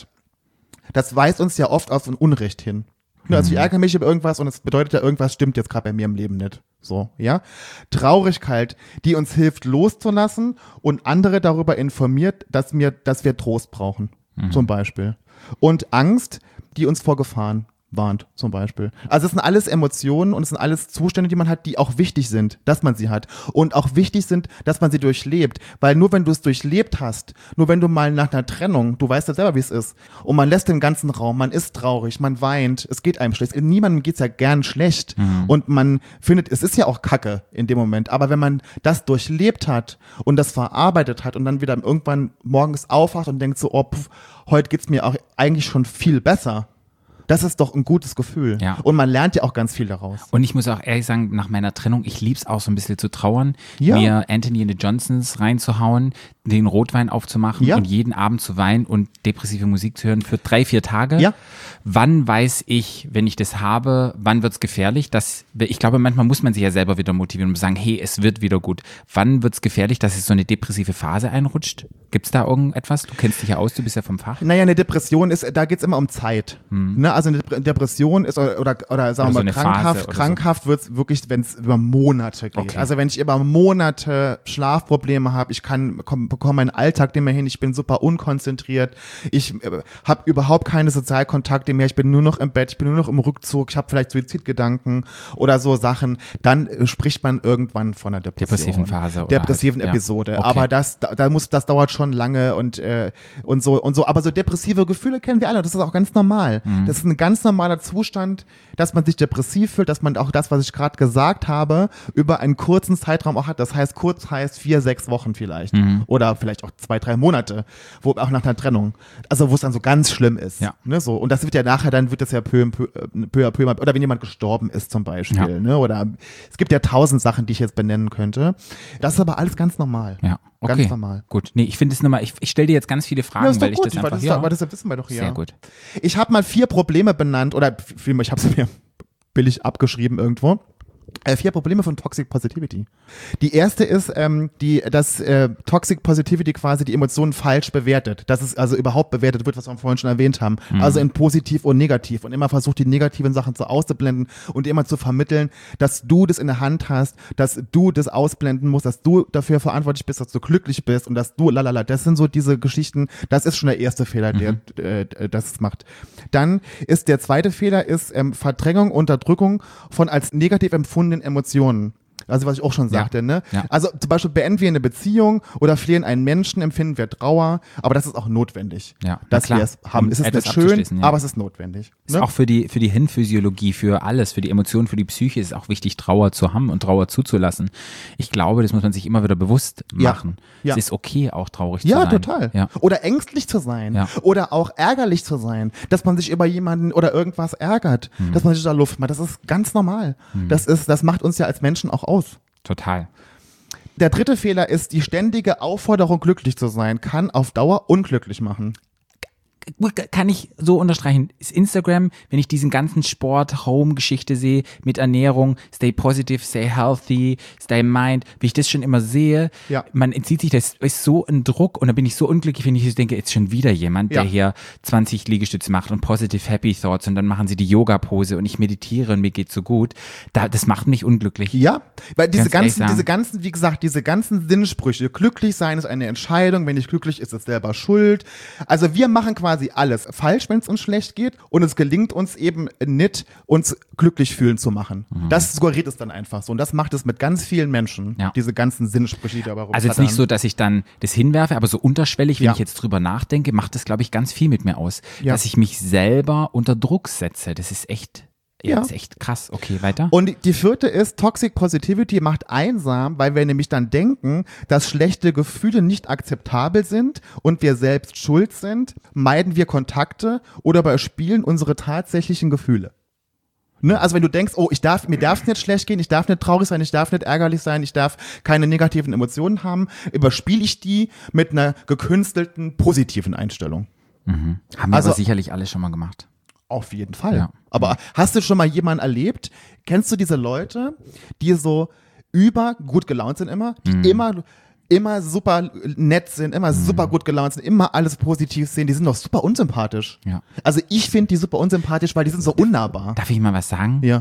das weist uns ja oft auf ein Unrecht hin. Also ich ärgere mich über irgendwas und es bedeutet ja, irgendwas stimmt jetzt gerade bei mir im Leben nicht. So, ja. Traurigkeit, die uns hilft loszulassen und andere darüber informiert, dass wir Trost brauchen, zum Beispiel. Und Angst, die uns vor Gefahren warnt, zum Beispiel. Also es sind alles Emotionen und es sind alles Zustände, die man hat, die auch wichtig sind, dass man sie hat. Und auch wichtig sind, dass man sie durchlebt. Weil nur wenn du es durchlebt hast, nur wenn du mal nach einer Trennung, du weißt ja selber, wie es ist, und man lässt den ganzen Raum, man ist traurig, man weint, es geht einem schlecht. Niemandem geht's ja gern schlecht. Und man findet, es ist ja auch Kacke in dem Moment. Aber wenn man das durchlebt hat und das verarbeitet hat und dann wieder irgendwann morgens aufwacht und denkt so, heute geht's mir auch eigentlich schon viel besser. Das ist doch ein gutes Gefühl. Ja. Und man lernt ja auch ganz viel daraus. Und ich muss auch ehrlich sagen, nach meiner Trennung, ich lieb's auch so ein bisschen zu trauern, Ja. mir Anthony and the Johnsons reinzuhauen, den Rotwein aufzumachen Ja. und jeden Abend zu weinen und depressive Musik zu hören für 3-4 Tage. Ja. Wann weiß ich, wenn ich das habe, wann wird's gefährlich? Ich glaube, manchmal muss man sich ja selber wieder motivieren und sagen, hey, es wird wieder gut. Wann wird's gefährlich, dass es so eine depressive Phase einrutscht? Gibt's da irgendetwas? Du kennst dich ja aus, du bist ja vom Fach. Naja, eine Depression da geht's immer um Zeit. Ne? Also eine Depression ist, oder sagen so wir mal, eine Phase oder so. krankhaft wird's wirklich, wenn es über Monate geht. Okay. Also wenn ich über Monate Schlafprobleme habe, ich bekomme meinen Alltag nicht mehr hin, ich bin super unkonzentriert, ich habe überhaupt keine Sozialkontakte mehr, ich bin nur noch im Bett, ich bin nur noch im Rückzug, ich habe vielleicht Suizidgedanken oder so Sachen, dann spricht man irgendwann von einer Depression. Depressiven Phase oder Depressiven halt, ja. Episode. Okay. Aber das dauert schon lange und so. Aber so depressive Gefühle kennen wir alle. Das ist auch ganz normal. Das ist ein ganz normaler Zustand, dass man sich depressiv fühlt, dass man auch das, was ich gerade gesagt habe, über einen kurzen Zeitraum auch hat. Das heißt, kurz heißt 4-6 Wochen vielleicht. Oder vielleicht auch 2-3 Monate, auch nach einer Trennung. Also wo es dann so ganz schlimm ist. Ja. Ne, so. Und das wird ja nachher, dann wird das ja peu à peu, oder wenn jemand gestorben ist zum Beispiel. Ja. Ne, oder es gibt ja 1000 Sachen, die ich jetzt benennen könnte. Das ist aber alles ganz normal. Ja, okay. Ganz normal. Gut. Nee, ich finde es nochmal, ich stelle dir jetzt ganz viele Fragen, Ja, ist doch weil gut, ich das einfach, aber das wissen wir doch hier. sehr gut. Ich habe mal 4 Probleme benannt, oder vielmehr, ich habe sie mir billig abgeschrieben irgendwo. 4 Probleme von Toxic Positivity. Die erste ist, dass Toxic Positivity quasi die Emotionen falsch bewertet. Dass es also überhaupt bewertet wird, was wir vorhin schon erwähnt haben. Also in positiv und negativ. Und immer versucht, die negativen Sachen so auszublenden und immer zu vermitteln, dass du das in der Hand hast, dass du das ausblenden musst, dass du dafür verantwortlich bist, dass du glücklich bist und dass du lalala. Das sind so diese Geschichten. Das ist schon der erste Fehler, der das es macht. Dann ist der zweite Fehler Verdrängung, Unterdrückung von als negativ empfundenen Emotionen. Also was ich auch schon sagte, ne? Ja. Also zum Beispiel beenden wir eine Beziehung oder verlieren einen Menschen, empfinden wir Trauer, aber das ist auch notwendig, Ja, dass na klar. wir es haben. Um Es ist etwas nicht schön, abzuschließen, ja. aber es ist notwendig. Ist Ne? auch für die Hirnphysiologie, für alles, für die Emotionen, für die Psyche ist es auch wichtig, Trauer zu haben und Trauer zuzulassen. Ich glaube, das muss man sich immer wieder bewusst Ja. machen. Ja. Es ist okay, auch traurig zu Ja, sein. total. Ja. Oder ängstlich zu sein. Ja. Oder auch ärgerlich zu sein. Dass man sich über jemanden oder irgendwas ärgert. Dass man sich da Luft macht. Das ist ganz normal. Das macht uns ja als Menschen auch aus. Total. Der dritte Fehler ist, die ständige Aufforderung, glücklich zu sein, kann auf Dauer unglücklich machen. Kann ich so unterstreichen. Ist Instagram, wenn ich diesen ganzen Sport-Home-Geschichte sehe, mit Ernährung, stay positive, stay healthy, stay mind, wie ich das schon immer sehe, Ja. man entzieht sich, das ist so ein Druck und da bin ich so unglücklich, wenn ich denke, jetzt schon wieder jemand, Ja. der hier 20 Liegestütze macht und positive happy thoughts und dann machen sie die Yoga-Pose und ich meditiere und mir geht's so gut. Das macht mich unglücklich. Ja, weil diese Ganz ehrlich ganzen, wie gesagt, diese ganzen Sinnsprüche, glücklich sein ist eine Entscheidung, wenn nicht glücklich ist es selber schuld. Also wir machen quasi quasi alles falsch, wenn es uns schlecht geht und es gelingt uns eben nicht, uns glücklich fühlen zu machen. Das suggeriert es dann einfach so und das macht es mit ganz vielen Menschen, diese ganzen Sinnsprüche, die dabei rumflattern. Also jetzt nicht so, dass ich dann das hinwerfe, aber so unterschwellig, wenn ich jetzt drüber nachdenke, macht das, glaube ich, ganz viel mit mir aus, dass ich mich selber unter Druck setze. Das ist echt... Ja, das ist echt krass. Okay, weiter. Und die vierte ist, Toxic Positivity macht einsam, weil wir nämlich dann denken, dass schlechte Gefühle nicht akzeptabel sind und wir selbst schuld sind, meiden wir Kontakte oder überspielen unsere tatsächlichen Gefühle. Ne? Also wenn du denkst, oh, mir darf es nicht schlecht gehen, ich darf nicht traurig sein, ich darf nicht ärgerlich sein, ich darf keine negativen Emotionen haben, überspiele ich die mit einer gekünstelten positiven Einstellung. Haben wir aber sicherlich alle schon mal gemacht. Auf jeden Fall. Ja. Aber hast du schon mal jemanden erlebt? Kennst du diese Leute, die so gut gelaunt sind immer, die immer super nett sind, immer super gut gelaunt sind, immer alles positiv sehen, die sind doch super unsympathisch. Ja. Also ich finde die super unsympathisch, weil die sind so unnahbar. Darf ich mal was sagen? Ja.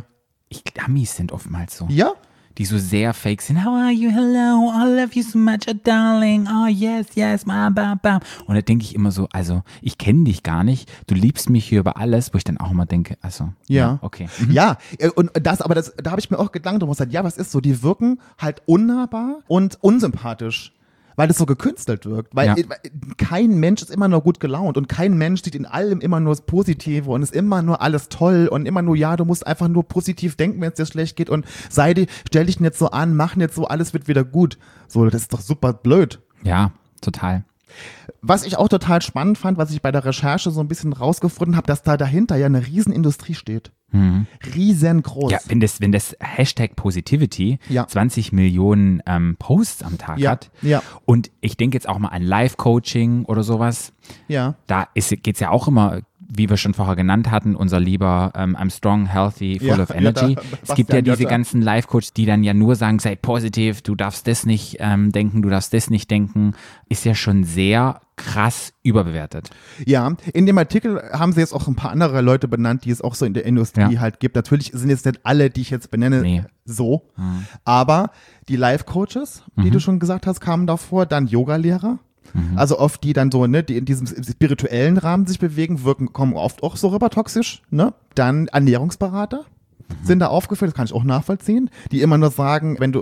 Amis sind oftmals so. Ja? Die so sehr fake sind. How are you? Hello. I love you so much, darling. Oh, yes. Bam, bam, bam. Und da denke ich immer so, also, ich kenne dich gar nicht. Du liebst mich hier über alles, wo ich dann auch immer denke, also, ja okay. Ja, und da habe ich mir auch Gedanken drum gesagt, ja, was ist so? Die wirken halt unnahbar und unsympathisch. Weil das so gekünstelt wirkt. Weil kein Mensch ist immer nur gut gelaunt und kein Mensch sieht in allem immer nur das Positive und ist immer nur alles toll und immer nur, du musst einfach nur positiv denken, wenn es dir schlecht geht und stell dich nicht so an, mach nicht so, alles wird wieder gut. So, das ist doch super blöd. Ja, total. Was ich auch total spannend fand, was ich bei der Recherche so ein bisschen rausgefunden habe, dass da dahinter ja eine Riesenindustrie steht. Riesengroß. Ja, wenn das Hashtag Positivity 20 Millionen Posts am Tag hat und ich denke jetzt auch mal an Live-Coaching oder sowas, da geht's ja auch immer, wie wir schon vorher genannt hatten, unser lieber I'm strong, healthy, full of energy. Es gibt ja diese ganzen Life-Coaches, die dann ja nur sagen, sei positiv, du darfst das nicht denken, du darfst das nicht denken. Ist ja schon sehr krass überbewertet. Ja, in dem Artikel haben sie jetzt auch ein paar andere Leute benannt, die es auch so in der Industrie halt gibt. Natürlich sind jetzt nicht alle, die ich jetzt benenne, so. Aber die Life-Coaches, die du schon gesagt hast, kamen davor, dann Yoga-Lehrer. Also oft die dann so, die in diesem spirituellen Rahmen sich bewegen, kommen oft auch so rüber toxisch, ne? Dann Ernährungsberater sind da aufgeführt, das kann ich auch nachvollziehen, die immer nur sagen, wenn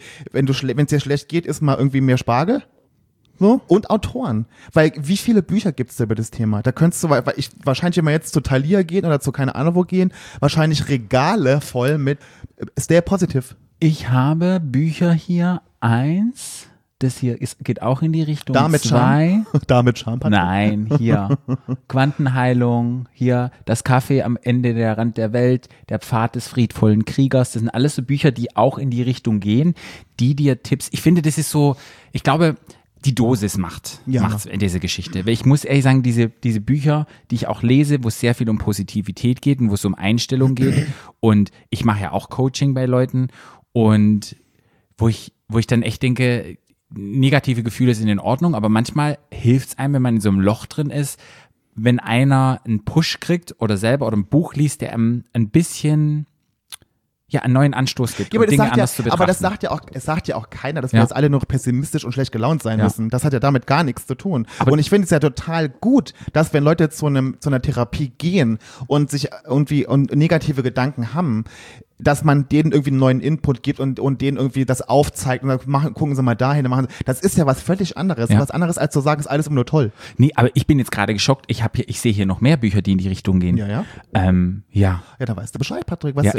es dir schlecht geht, isst mal irgendwie mehr Spargel. So. Und Autoren. Weil wie viele Bücher gibt es da über das Thema? Da könntest du, wahrscheinlich, wenn wir jetzt zu Thalia gehen oder zu keine Ahnung wo gehen, wahrscheinlich Regale voll mit Stay Positive. Ich habe Bücher hier, 1, das hier geht auch in die Richtung, Damit 2. Damit Charme. Nein, hier. Quantenheilung, hier das Kaffee am Ende der Rand der Welt, der Pfad des friedvollen Kriegers. Das sind alles so Bücher, die auch in die Richtung gehen, die dir Tipps, ich finde, das ist so, ich glaube, die Dosis macht's in dieser Geschichte. Weil ich muss ehrlich sagen, diese Bücher, die ich auch lese, wo es sehr viel um Positivität geht und wo es um Einstellung geht und ich mache ja auch Coaching bei Leuten und wo ich dann echt denke, negative Gefühle sind in Ordnung, aber manchmal hilft es einem, wenn man in so einem Loch drin ist, wenn einer einen Push kriegt oder selber oder ein Buch liest, der einem ein bisschen einen neuen Anstoß gibt, um Dinge anders zu betrachten. Aber es sagt ja auch keiner, dass wir jetzt alle nur pessimistisch und schlecht gelaunt sein müssen. Das hat ja damit gar nichts zu tun. Und ich finde es ja total gut, dass wenn Leute zu einer Therapie gehen und sich irgendwie und negative Gedanken haben, dass man denen irgendwie einen neuen Input gibt und denen irgendwie das aufzeigt und dann gucken sie mal dahin. Das ist ja was völlig anderes. Was anderes als zu sagen, ist alles immer nur toll. Nee, aber ich bin jetzt gerade geschockt. Ich sehe hier noch mehr Bücher, die in die Richtung gehen. Ja. Ja, da weißt du Bescheid, Patrick. Was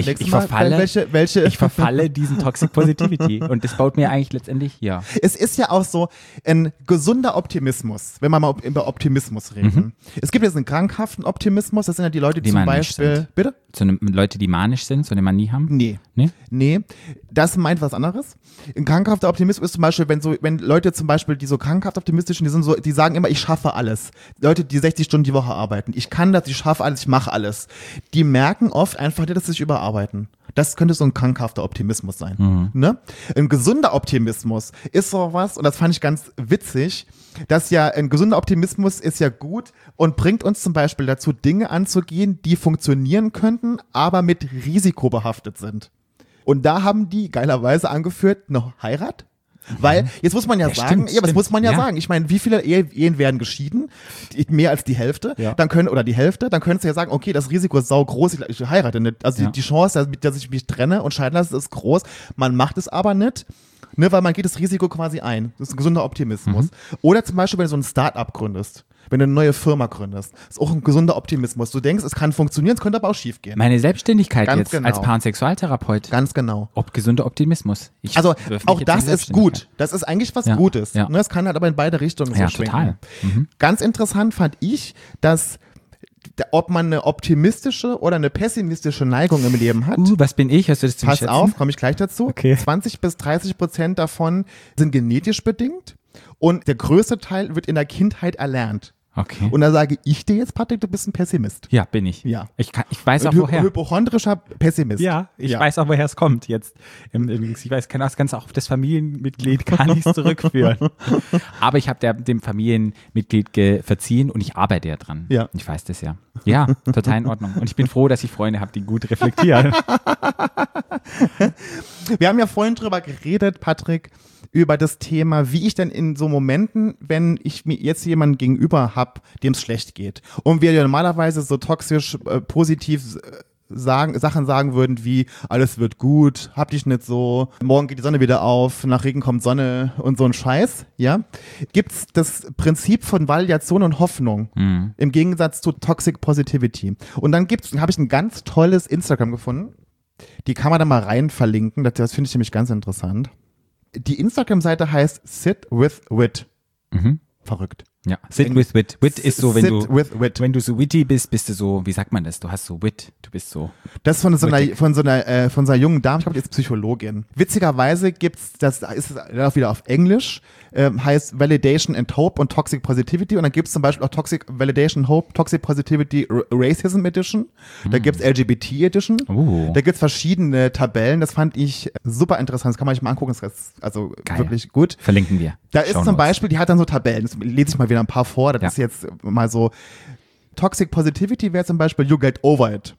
ich verfalle diesen Toxic Positivity und das baut mir eigentlich letztendlich, Es ist ja auch so ein gesunder Optimismus, wenn wir mal über Optimismus reden. Es gibt jetzt einen krankhaften Optimismus, das sind ja die Leute, die zum Beispiel, sind. Bitte? Leute, die manisch sind, so eine Manie haben? Nee, das meint was anderes. Ein krankhafter Optimismus ist zum Beispiel, wenn Leute zum Beispiel, die so krankhaft optimistischen, die sagen immer, ich schaffe alles. Leute, die 60 Stunden die Woche arbeiten. Ich kann das, ich schaffe alles, ich mache alles. Die merken oft einfach, dass sie sich überarbeiten. Das könnte so ein krankhafter Optimismus sein. Ne? Ein gesunder Optimismus ist so was, und das fand ich ganz witzig, dass ja ein gesunder Optimismus ist ja gut und bringt uns zum Beispiel dazu, Dinge anzugehen, die funktionieren könnten, aber mit Risiko behaftet sind. Und da haben die geilerweise angeführt, eine Heirat, Weil, jetzt muss man ja sagen, stimmt, das muss man ja ja. sagen. Ich meine, wie viele Ehen werden geschieden? Mehr als die Hälfte. Ja. Dann die Hälfte, dann könntest du ja sagen, okay, das Risiko ist saugroß, ich heirate nicht. Also Ja. die Chance, dass ich mich trenne und scheiden lasse, ist groß. Man macht es aber nicht. Ne, weil man geht das Risiko quasi ein. Das ist ein gesunder Optimismus. Oder zum Beispiel, wenn du so ein Start-up gründest, wenn du eine neue Firma gründest, ist auch ein gesunder Optimismus. Du denkst, es kann funktionieren, es könnte aber auch schief gehen. Meine Selbstständigkeit Ganz jetzt genau. als Paar- und Sexualtherapeut. Ganz genau. Gesunder Optimismus. Ich Also wirf mich auch jetzt in das die ist gut. Selbstständigkeit. Das ist eigentlich was Ja. Gutes. Ja. Ne, es kann halt aber in beide Richtungen so Ja, schwingen. total. Ganz interessant fand ich, dass ob man eine optimistische oder eine pessimistische Neigung im Leben hat. Was bin ich? Hast du das zu Pass schätzen? auf, komme ich gleich dazu. Okay. 20-30% davon sind genetisch bedingt und der größte Teil wird in der Kindheit erlernt. Okay. Und da sage ich dir jetzt, Patrick, du bist ein Pessimist. Ja, bin ich. Ja. Ich weiß auch woher. Hypochondrischer Pessimist. Ja, ich weiß auch, woher es kommt jetzt. Ich weiß, kann das Ganze auch auf das Familienmitglied gar nicht zurückführen. Aber ich habe dem Familienmitglied verziehen und ich arbeite ja dran. Ja. Ich weiß das ja. Ja, total in Ordnung. Und ich bin froh, dass ich Freunde habe, die gut reflektieren. Wir haben ja vorhin drüber geredet, Patrick, über das Thema, wie ich denn in so Momenten, wenn ich mir jetzt jemanden gegenüber habe, dem es schlecht geht und wir ja normalerweise so toxisch positiv Sachen sagen würden wie, alles wird gut, hab dich nicht so, morgen geht die Sonne wieder auf, nach Regen kommt Sonne und so ein Scheiß, ja, gibt's das Prinzip von Validation und Hoffnung im Gegensatz zu Toxic Positivity. Und dann habe ich ein ganz tolles Instagram gefunden, die kann man da mal rein verlinken, das finde ich nämlich ganz interessant. Die Instagram-Seite heißt Sit with Wit. Verrückt. Ja, sit with wit. Wit ist so, Sit with Wit. wenn du so witty bist, bist du so, wie sagt man das? Du hast so Wit, du bist so. Das ist von so einer jungen Dame, ich glaube, die ist Psychologin. Witzigerweise gibt's, das ist auch wieder auf Englisch, heißt Validation and Hope und Toxic Positivity und dann gibt's zum Beispiel auch Toxic Validation, Hope, Toxic Positivity, Racism Edition, da gibt's LGBT Edition, da gibt's verschiedene Tabellen, das fand ich super interessant, das kann man sich mal angucken, das ist also Geil. wirklich gut. Verlinken wir. Da ist Shownotes. zum Beispiel, die hat dann so Tabellen, das lese ich mal wieder ein paar vor, das Ja. ist jetzt mal so, Toxic Positivity wäre zum Beispiel You get over it.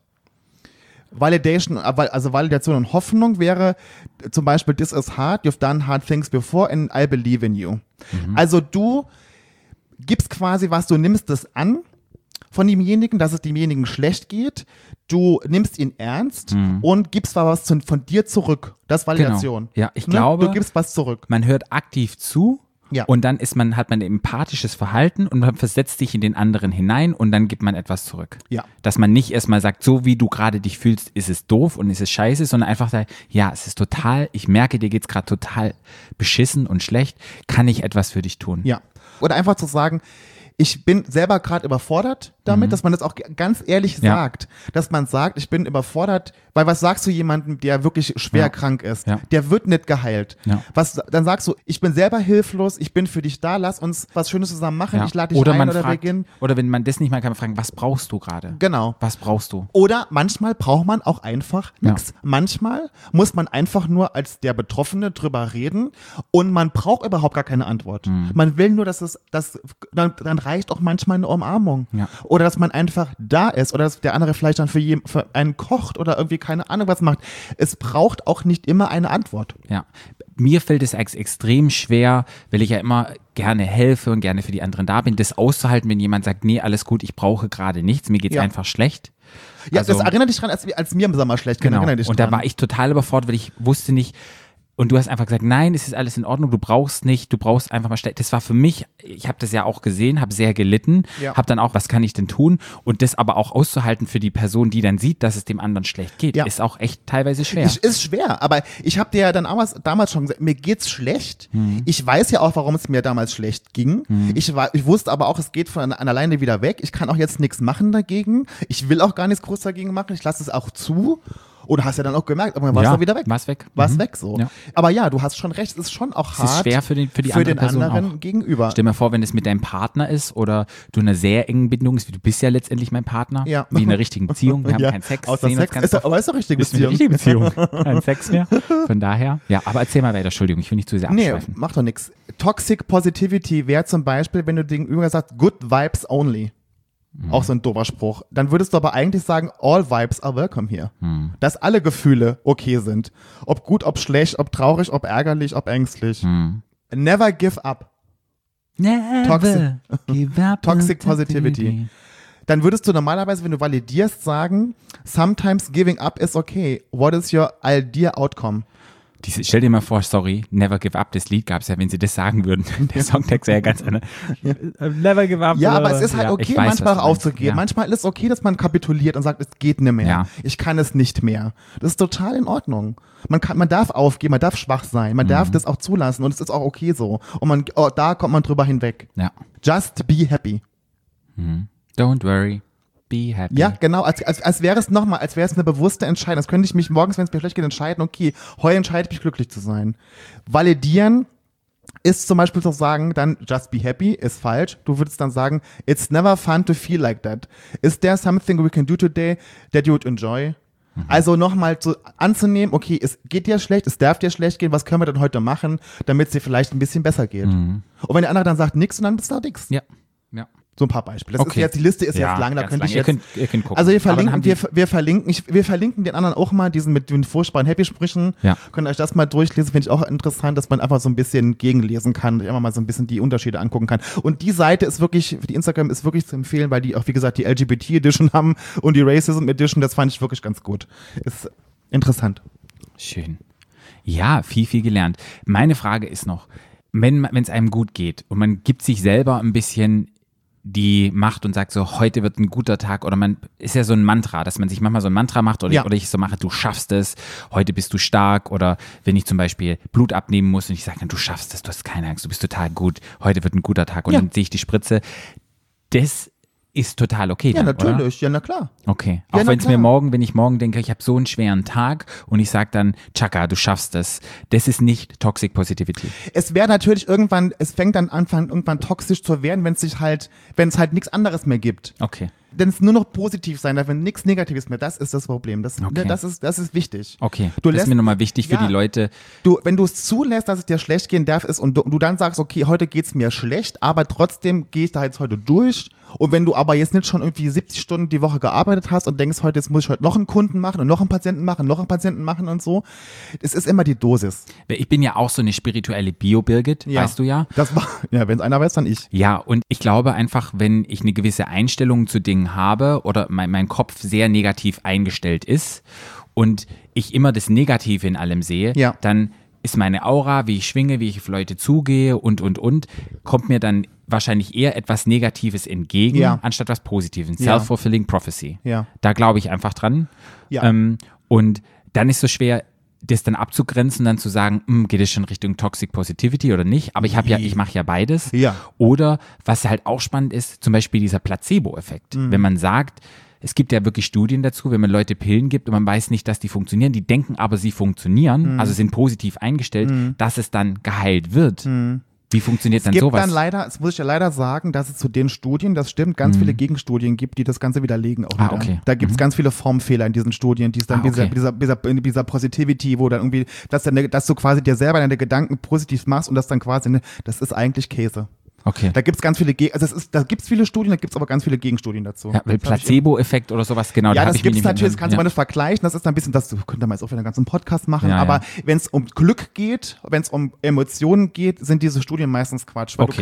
Validation, also Validation und Hoffnung wäre zum Beispiel This is hard, you've done hard things before and I believe in you. Also du gibst quasi was, du nimmst das an von demjenigen, dass es demjenigen schlecht geht, du nimmst ihn ernst und gibst was von dir zurück. Das ist Validation. Genau. Ja, ich Ne? glaube, Du gibst was zurück. man hört aktiv zu. Ja. Und dann hat man ein empathisches Verhalten und man versetzt sich in den anderen hinein und dann gibt man etwas zurück. Ja. Dass man nicht erstmal sagt, so wie du gerade dich fühlst, ist es doof und ist es scheiße, sondern einfach sagt, ja, es ist total, ich merke, dir geht's gerade total beschissen und schlecht, kann ich etwas für dich tun? Ja. Oder einfach zu sagen, ich bin selber gerade überfordert damit, dass man das auch ganz ehrlich Ja. sagt. Dass man sagt, ich bin überfordert, weil was sagst du jemandem, der wirklich schwer Ja. krank ist? Ja. Der wird nicht geheilt. Ja. Dann sagst du, ich bin selber hilflos, ich bin für dich da, lass uns was Schönes zusammen machen, ich lade dich oder ein man oder fragt, wir gehen. oder wenn man das nicht mal kann, man fragen, was brauchst du gerade? Genau. Was brauchst du? Oder manchmal braucht man auch einfach nichts. Manchmal muss man einfach nur als der Betroffene drüber reden und man braucht überhaupt gar keine Antwort. Man will nur, dann reicht auch manchmal eine Umarmung. Ja. Oder dass man einfach da ist oder dass der andere vielleicht dann für einen kocht oder irgendwie keine Ahnung was macht. Es braucht auch nicht immer eine Antwort. Ja. Mir fällt es extrem schwer, weil ich ja immer gerne helfe und gerne für die anderen da bin, das auszuhalten, wenn jemand sagt, nee, alles gut, ich brauche gerade nichts, mir geht's Ja. einfach schlecht. Ja, Also- das erinnert dich dran, als mir im Sommer schlecht ging. Genau. Erinnere dich Und da dran. war ich total überfordert, weil ich wusste nicht, und du hast einfach gesagt, nein, es ist alles in Ordnung, du brauchst einfach mal das war für mich, ich habe das ja auch gesehen, habe sehr gelitten, Ja. habe dann auch, was kann ich denn tun? Und das aber auch auszuhalten für die Person, die dann sieht, dass es dem anderen schlecht geht, Ja. ist auch echt teilweise schwer. Ist schwer, aber ich habe dir ja dann damals schon gesagt, mir geht's schlecht. Ich weiß ja auch, warum es mir damals schlecht ging. Ich wusste aber auch, es geht von alleine wieder weg. Ich kann auch jetzt nichts machen dagegen. Ich will auch gar nichts groß dagegen machen. Ich lasse es auch zu. Und hast ja dann auch gemerkt, aber dann war es Ja, doch wieder weg. war's weg. War's Mhm. weg so. Ja. Aber ja, du hast schon recht, es ist schon auch Es hart ist schwer für die für andere den Person anderen auch. gegenüber. Stell dir mal vor, wenn es mit deinem Partner ist oder du in einer sehr engen Bindung ist, wie du bist ja letztendlich mein Partner, Ja. wie in einer richtigen Beziehung, wir haben Ja, keinen Sex, außer sehen uns Sex ganz ist, aber ist doch richtige Ist eine Beziehung. richtige Beziehung. Kein Sex mehr. Von daher. Ja, aber erzähl mal weiter. Entschuldigung, ich will nicht zu sehr Nee, abschweifen. mach doch nichts. Toxic Positivity wäre zum Beispiel, wenn du gegenüber sagst, good vibes only. Auch so ein doofer Spruch. Dann würdest du aber eigentlich sagen, all vibes are welcome here. Dass alle Gefühle okay sind. Ob gut, ob schlecht, ob traurig, ob ärgerlich, ob ängstlich. Never give up. Never give up Toxic Positivity. Dann würdest du normalerweise, wenn du validierst, sagen, sometimes giving up is okay. What is your ideal outcome? Stell dir mal vor, sorry, Never Give Up, das Lied gab es ja, wenn sie das sagen würden. Der Songtext wäre ja ganz anders. Never Give Up. Ja, aber es ist halt okay, ich weiß, manchmal was auch du meinst. aufzugeben. Ja. Manchmal ist es okay, dass man kapituliert und sagt, es geht nicht mehr. Ja. Ich kann es nicht mehr. Das ist total in Ordnung. Man darf aufgeben, man darf schwach sein, man darf das auch zulassen und es ist auch okay so. Und da kommt man drüber hinweg. Ja. Just be happy. Don't worry, be happy. Ja, genau, als wäre es nochmal, als wäre es eine bewusste Entscheidung. Als könnte ich mich morgens, wenn es mir schlecht geht, entscheiden, okay, heute entscheide ich mich, glücklich zu sein. Validieren ist zum Beispiel zu sagen, dann just be happy ist falsch. Du würdest dann sagen, it's never fun to feel like that. Is there something we can do today that you would enjoy? Also nochmal anzunehmen, okay, es geht dir schlecht, es darf dir schlecht gehen, was können wir denn heute machen, damit es dir vielleicht ein bisschen besser geht? Und wenn der andere dann sagt nix, und dann bist du nix. Ja. So ein paar Beispiele. Das ist Okay. jetzt, die Liste ist Ja, jetzt lang, da ganz könnte ich lang. jetzt. Ihr könnt gucken. Also wir Aber dann verlinken, haben wir verlinken den anderen auch mal, diesen mit den furchtbaren Happy-Sprüchen. Ja. Könnt ihr euch das mal durchlesen, finde ich auch interessant, dass man einfach so ein bisschen gegenlesen kann, einfach mal so ein bisschen die Unterschiede angucken kann. Und die Seite ist wirklich, die Instagram ist wirklich zu empfehlen, weil die auch, wie gesagt, die LGBT-Edition haben und die Racism-Edition, das fand ich wirklich ganz gut. Ist interessant. Schön. Ja, viel gelernt. Meine Frage ist noch, wenn es einem gut geht und man gibt sich selber ein bisschen die Macht und sagt so, heute wird ein guter Tag, oder man ist ja so ein Mantra, dass man sich manchmal so ein Mantra macht oder, Ja. oder ich so mache, du schaffst es, heute bist du stark, oder wenn ich zum Beispiel Blut abnehmen muss und ich sage dann, du schaffst es, du hast keine Angst, du bist total gut, heute wird ein guter Tag und Ja. dann sehe ich die Spritze. Das ist total okay Ja, dann, natürlich, ja, na klar. Oder? Okay. Ja, Auch na wenn ich morgen denke, ich habe so einen schweren Tag und ich sage dann, Chaka, du schaffst es. Das ist nicht Toxic Positivity. Es wäre natürlich irgendwann, es fängt dann an, irgendwann toxisch zu werden, wenn es halt nichts anderes mehr gibt. Okay. Wenn es nur noch positiv sein darf, wenn nichts Negatives mehr, das ist das Problem. Das Okay. ist wichtig. Okay. Du Das ist lässt- mir nochmal wichtig für Ja. die Leute. Wenn du es zulässt, dass es dir schlecht gehen darf, ist und du dann sagst, okay, heute geht's mir schlecht, aber trotzdem gehe ich da jetzt heute durch. Und wenn du aber jetzt nicht schon irgendwie 70 Stunden die Woche gearbeitet hast und denkst, jetzt muss ich heute noch einen Kunden machen und noch einen Patienten machen und so, es ist immer die Dosis. Ich bin ja auch so eine spirituelle Bio-Birgit, weißt du ja. Ja, wenn es einer weiß, dann ich. Ja, und ich glaube einfach, wenn ich eine gewisse Einstellung zu Dingen habe oder mein Kopf sehr negativ eingestellt ist und ich immer das Negative in allem sehe, Ja. dann ist meine Aura, wie ich schwinge, wie ich auf Leute zugehe und, kommt mir dann wahrscheinlich eher etwas Negatives entgegen, Ja. anstatt was Positives. Ja. Self-fulfilling prophecy. Ja. Da glaube ich einfach dran. Ja. Und dann ist es so schwer, das dann abzugrenzen, dann zu sagen, geht es schon Richtung Toxic Positivity oder nicht? Aber ich mache ja beides. Ja. Oder was halt auch spannend ist, zum Beispiel dieser Placebo-Effekt. Wenn man sagt, es gibt ja wirklich Studien dazu, wenn man Leute Pillen gibt und man weiß nicht, dass die funktionieren, die denken aber, sie funktionieren, also sind positiv eingestellt, dass es dann geheilt wird. Wie funktioniert dann Es gibt sowas? dann leider, das muss ich ja leider sagen, dass es zu den Studien, das stimmt, ganz viele Gegenstudien gibt, die das Ganze widerlegen auch wieder. Okay. Da gibt es ganz viele Formfehler in diesen Studien, die es dann okay. dieser Positivity, wo dann irgendwie, dass du quasi dir selber deine Gedanken positiv machst und das dann quasi, das ist eigentlich Käse. Okay. Da gibt es ganz viele, da gibt es viele Studien, da gibt es aber ganz viele Gegenstudien dazu. Ja, weil Placebo-Effekt oder sowas, genau. Ja, da hab das ich mich gibt es nicht natürlich, das kannst du ja. mal nicht vergleichen, das ist dann ein bisschen, das könnte man jetzt auch für einen ganzen Podcast machen, Ja, aber ja. wenn es um Glück geht, wenn es um Emotionen geht, sind diese Studien meistens Quatsch, weil Okay.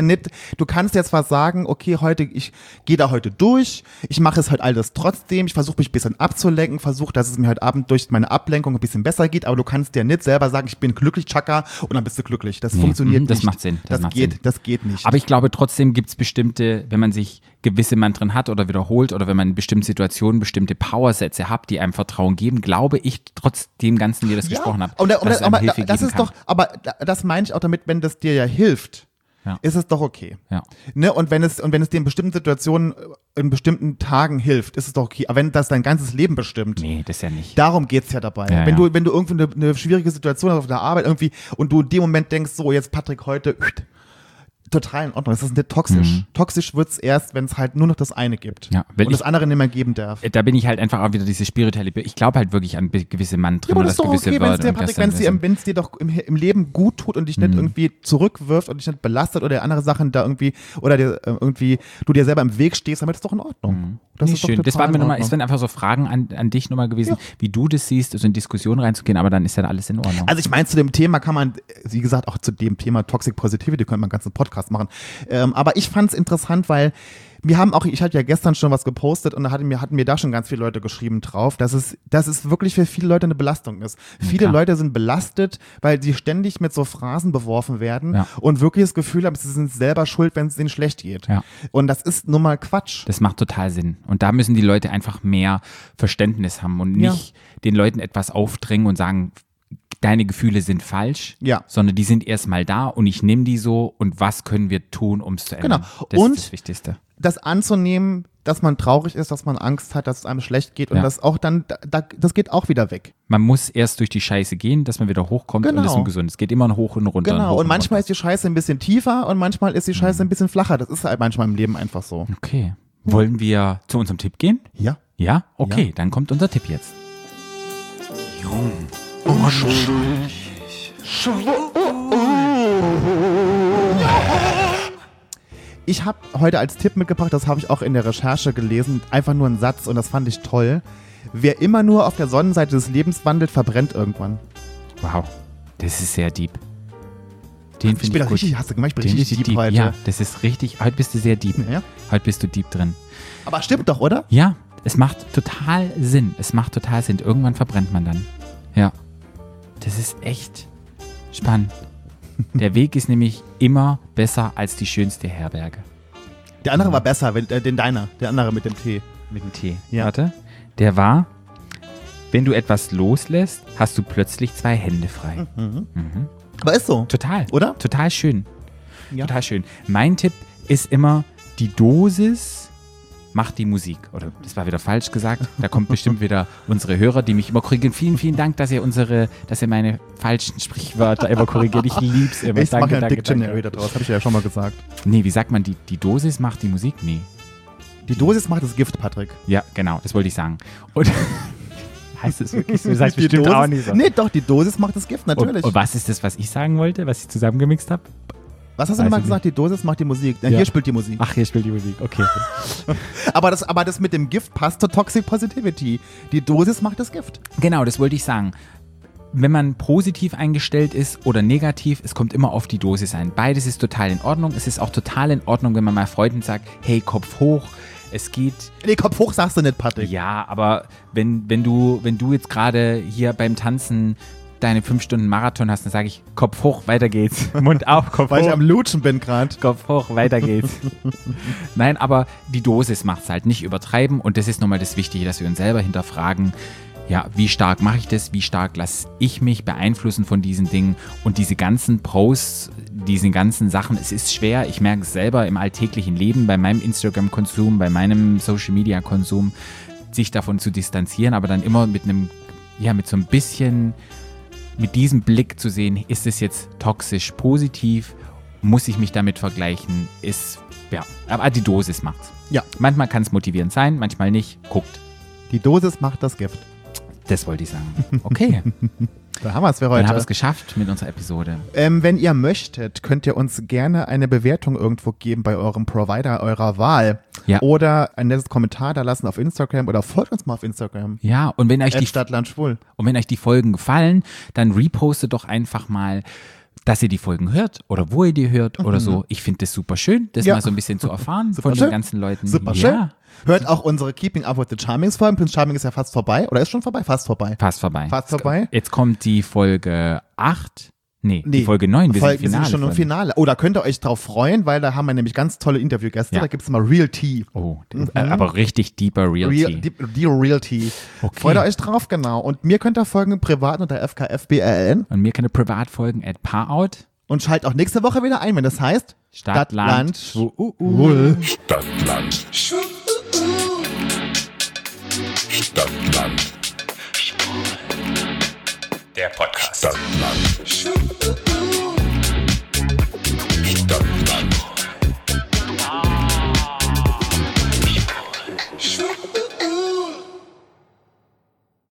du kannst jetzt zwar sagen, okay, ich gehe da heute durch, ich mache es halt alles trotzdem, ich versuche mich ein bisschen abzulenken, versuche, dass es mir heute Abend durch meine Ablenkung ein bisschen besser geht, aber du kannst dir nicht selber sagen, ich bin glücklich, Chaka, und dann bist du glücklich. Das funktioniert das nicht. macht Sinn, das macht Sinn. Das geht nicht. Aber ich glaube, trotzdem gibt es bestimmte, wenn man sich gewisse Mantren hat oder wiederholt oder wenn man in bestimmten Situationen bestimmte Powersätze hat, die einem Vertrauen geben, glaube ich, trotz dem Ganzen, wie ihr das gesprochen habt, dass es einem Hilfe das geben ist kann. doch, aber das meine ich auch damit, wenn das dir ja hilft, Ja. ist es doch okay. Ja. Ne? Und wenn es dir in bestimmten Situationen, in bestimmten Tagen hilft, ist es doch okay. Aber wenn das dein ganzes Leben bestimmt, Nee, das ja nicht. darum geht's ja dabei. Ja, wenn ja. du irgendwie eine schwierige Situation hast auf der Arbeit irgendwie und du in dem Moment denkst, so jetzt Patrick, heute total in Ordnung. Das ist nicht toxisch. Toxisch wird's erst, wenn es halt nur noch das eine gibt. Ja, und das andere nicht mehr geben darf. Da bin ich halt einfach auch wieder diese spirituelle, ich glaube halt wirklich an gewisse Mantren Aber oder das ist doch gewisse okay, Wörter. wenn es dir doch im Leben gut tut und dich nicht irgendwie zurückwirft und dich nicht belastet oder andere Sachen da irgendwie oder irgendwie du dir selber im Weg stehst, damit ist doch in Ordnung. Das Nee, ist doch schön. Das total waren in es Ordnung. wären einfach so Fragen an dich nochmal gewesen, wie du das siehst, also in Diskussionen reinzugehen, aber dann ist dann alles in Ordnung. Also ich meine, zu dem Thema kann man, wie gesagt, auch zu dem Thema Toxic Positivity könnte man einen ganzen Podcast machen. Aber ich fand es interessant, weil ich hatte ja gestern schon was gepostet und da hatten mir da schon ganz viele Leute geschrieben drauf, dass es wirklich für viele Leute eine Belastung ist. Viele Leute sind belastet, weil sie ständig mit so Phrasen beworfen werden und wirklich das Gefühl haben, sie sind selber schuld, wenn es ihnen schlecht geht. Ja. Und das ist nun mal Quatsch. Das macht total Sinn. Und da müssen die Leute einfach mehr Verständnis haben und nicht den Leuten etwas aufdrängen und sagen, deine Gefühle sind falsch, sondern die sind erstmal da und ich nehme die so und was können wir tun, um es zu ändern. Genau. Das Und ist das Wichtigste. Das anzunehmen, dass man traurig ist, dass man Angst hat, dass es einem schlecht geht und das auch dann, das geht auch wieder weg. Man muss erst durch die Scheiße gehen, dass man wieder hochkommt und das ist gesund. Es geht immer hoch und runter. Genau, hoch und manchmal runter. ist die Scheiße ein bisschen tiefer und manchmal ist die Scheiße ein bisschen flacher. Das ist halt manchmal im Leben einfach so. Okay. Wollen wir zu unserem Tipp gehen? Ja. Ja? Okay, dann kommt unser Tipp jetzt. Ich habe heute als Tipp mitgebracht, das habe ich auch in der Recherche gelesen, einfach nur einen Satz und das fand ich toll. Wer immer nur auf der Sonnenseite des Lebens wandelt, verbrennt irgendwann. Wow, das ist sehr deep. Den Ich finde bin ich da gut. richtig, hast du gemerkt, ich bin Den richtig ist deep heute. Ja, das ist richtig. Heute bist du sehr deep. Ja. Heute bist du deep drin. Aber stimmt doch, oder? Ja, es macht total Sinn. Es macht total Sinn. Irgendwann verbrennt man dann. Ja. Das ist echt spannend. Der Weg ist nämlich immer besser als die schönste Herberge. Der andere war besser, der andere mit dem Tee. Mit dem Tee. Ja. Warte. Der war, wenn du etwas loslässt, hast du plötzlich 2 Hände frei. Aber ist so. Total. Oder? Total schön. Ja. Total schön. Mein Tipp ist immer, die Dosis macht die Musik. Oder das war wieder falsch gesagt. Da kommt bestimmt wieder unsere Hörer, die mich immer korrigieren. Vielen, vielen Dank, dass ihr meine falschen Sprichwörter immer korrigiert. Ich lieb's immer. Ich mache Danke, ein danke, Dictionary danke. daraus, habe ich ja schon mal gesagt. Nee, wie sagt man, die Dosis macht die Musik? Nee. Die Dosis macht das Gift, Patrick. Ja, genau, das wollte ich sagen. Und heißt es wirklich so? Das heißt Die bestimmt Dosis, auch nicht so. Nee, doch, die Dosis macht das Gift, natürlich. Und was ist das, was ich sagen wollte, was ich zusammengemixt habe? Was hast du Weiß nochmal ich gesagt? Die Dosis macht die Musik. Ja, Ja. Hier spielt die Musik. Ach, hier spielt die Musik, okay. Aber das mit dem Gift passt zur Toxic Positivity. Die Dosis macht das Gift. Genau, das wollte ich sagen. Wenn man positiv eingestellt ist oder negativ, es kommt immer auf die Dosis ein. Beides ist total in Ordnung. Es ist auch total in Ordnung, wenn man mal Freunden sagt, hey, Kopf hoch, es geht. Nee, Kopf hoch sagst du nicht, Patrick. Ja, aber wenn du jetzt gerade hier beim Tanzen deine 5 Stunden Marathon hast, dann sage ich, Kopf hoch, weiter geht's. Mund auf, Kopf Weil hoch. ich am Lutschen bin gerade. Kopf hoch, weiter geht's. Nein, aber die Dosis macht's halt, nicht übertreiben und das ist nochmal das Wichtige, dass wir uns selber hinterfragen, ja, wie stark mache ich das, wie stark lasse ich mich beeinflussen von diesen Dingen und diese ganzen Posts, diese ganzen Sachen, es ist schwer, ich merke es selber im alltäglichen Leben, bei meinem Instagram-Konsum, bei meinem Social-Media-Konsum, sich davon zu distanzieren, aber dann immer mit so ein bisschen, mit diesem Blick zu sehen, ist es jetzt toxisch positiv, muss ich mich damit vergleichen, aber die Dosis macht's. Ja. Manchmal kann es motivierend sein, manchmal nicht, guckt. Die Dosis macht das Gift. Das wollte ich sagen. Okay, Da haben wir es für dann haben wir heute. es geschafft mit unserer Episode. Wenn ihr möchtet, könnt ihr uns gerne eine Bewertung irgendwo geben bei eurem Provider eurer Wahl. Ja. Oder ein nettes Kommentar da lassen auf Instagram oder folgt uns mal auf Instagram. Ja, und wenn euch Stadtlandschwul. die Folgen gefallen, dann repostet doch einfach mal, dass ihr die Folgen hört oder wo ihr die hört oder so. Ich finde das super schön, das Ja. mal so ein bisschen zu erfahren Super von schön. den ganzen Leuten. Super ja. schön. Hört auch unsere Keeping Up with the Charmings Folgen. Prince Charming ist ja fast vorbei. Oder ist schon vorbei? Fast vorbei. Fast vorbei. Fast vorbei. Jetzt kommt die Folge 8. Nee, die Folge 9. Wir Wir sind sind schon im Finale. Oh, da könnt ihr euch drauf freuen, weil da haben wir nämlich ganz tolle Interviewgäste. Ja. Da gibt es mal Real Tea. Oh, aber richtig deeper Realty. Die Real Tea. Okay. Freut ihr euch drauf, genau. Und mir könnt ihr folgen privat unter FKFBRN. Und mir keine Privatfolgen at Parout. Und schaltet auch nächste Woche wieder ein, wenn das heißt Stadt, Land, Schwul. Stadtland. Stadtland. Der Podcast. Stadtland.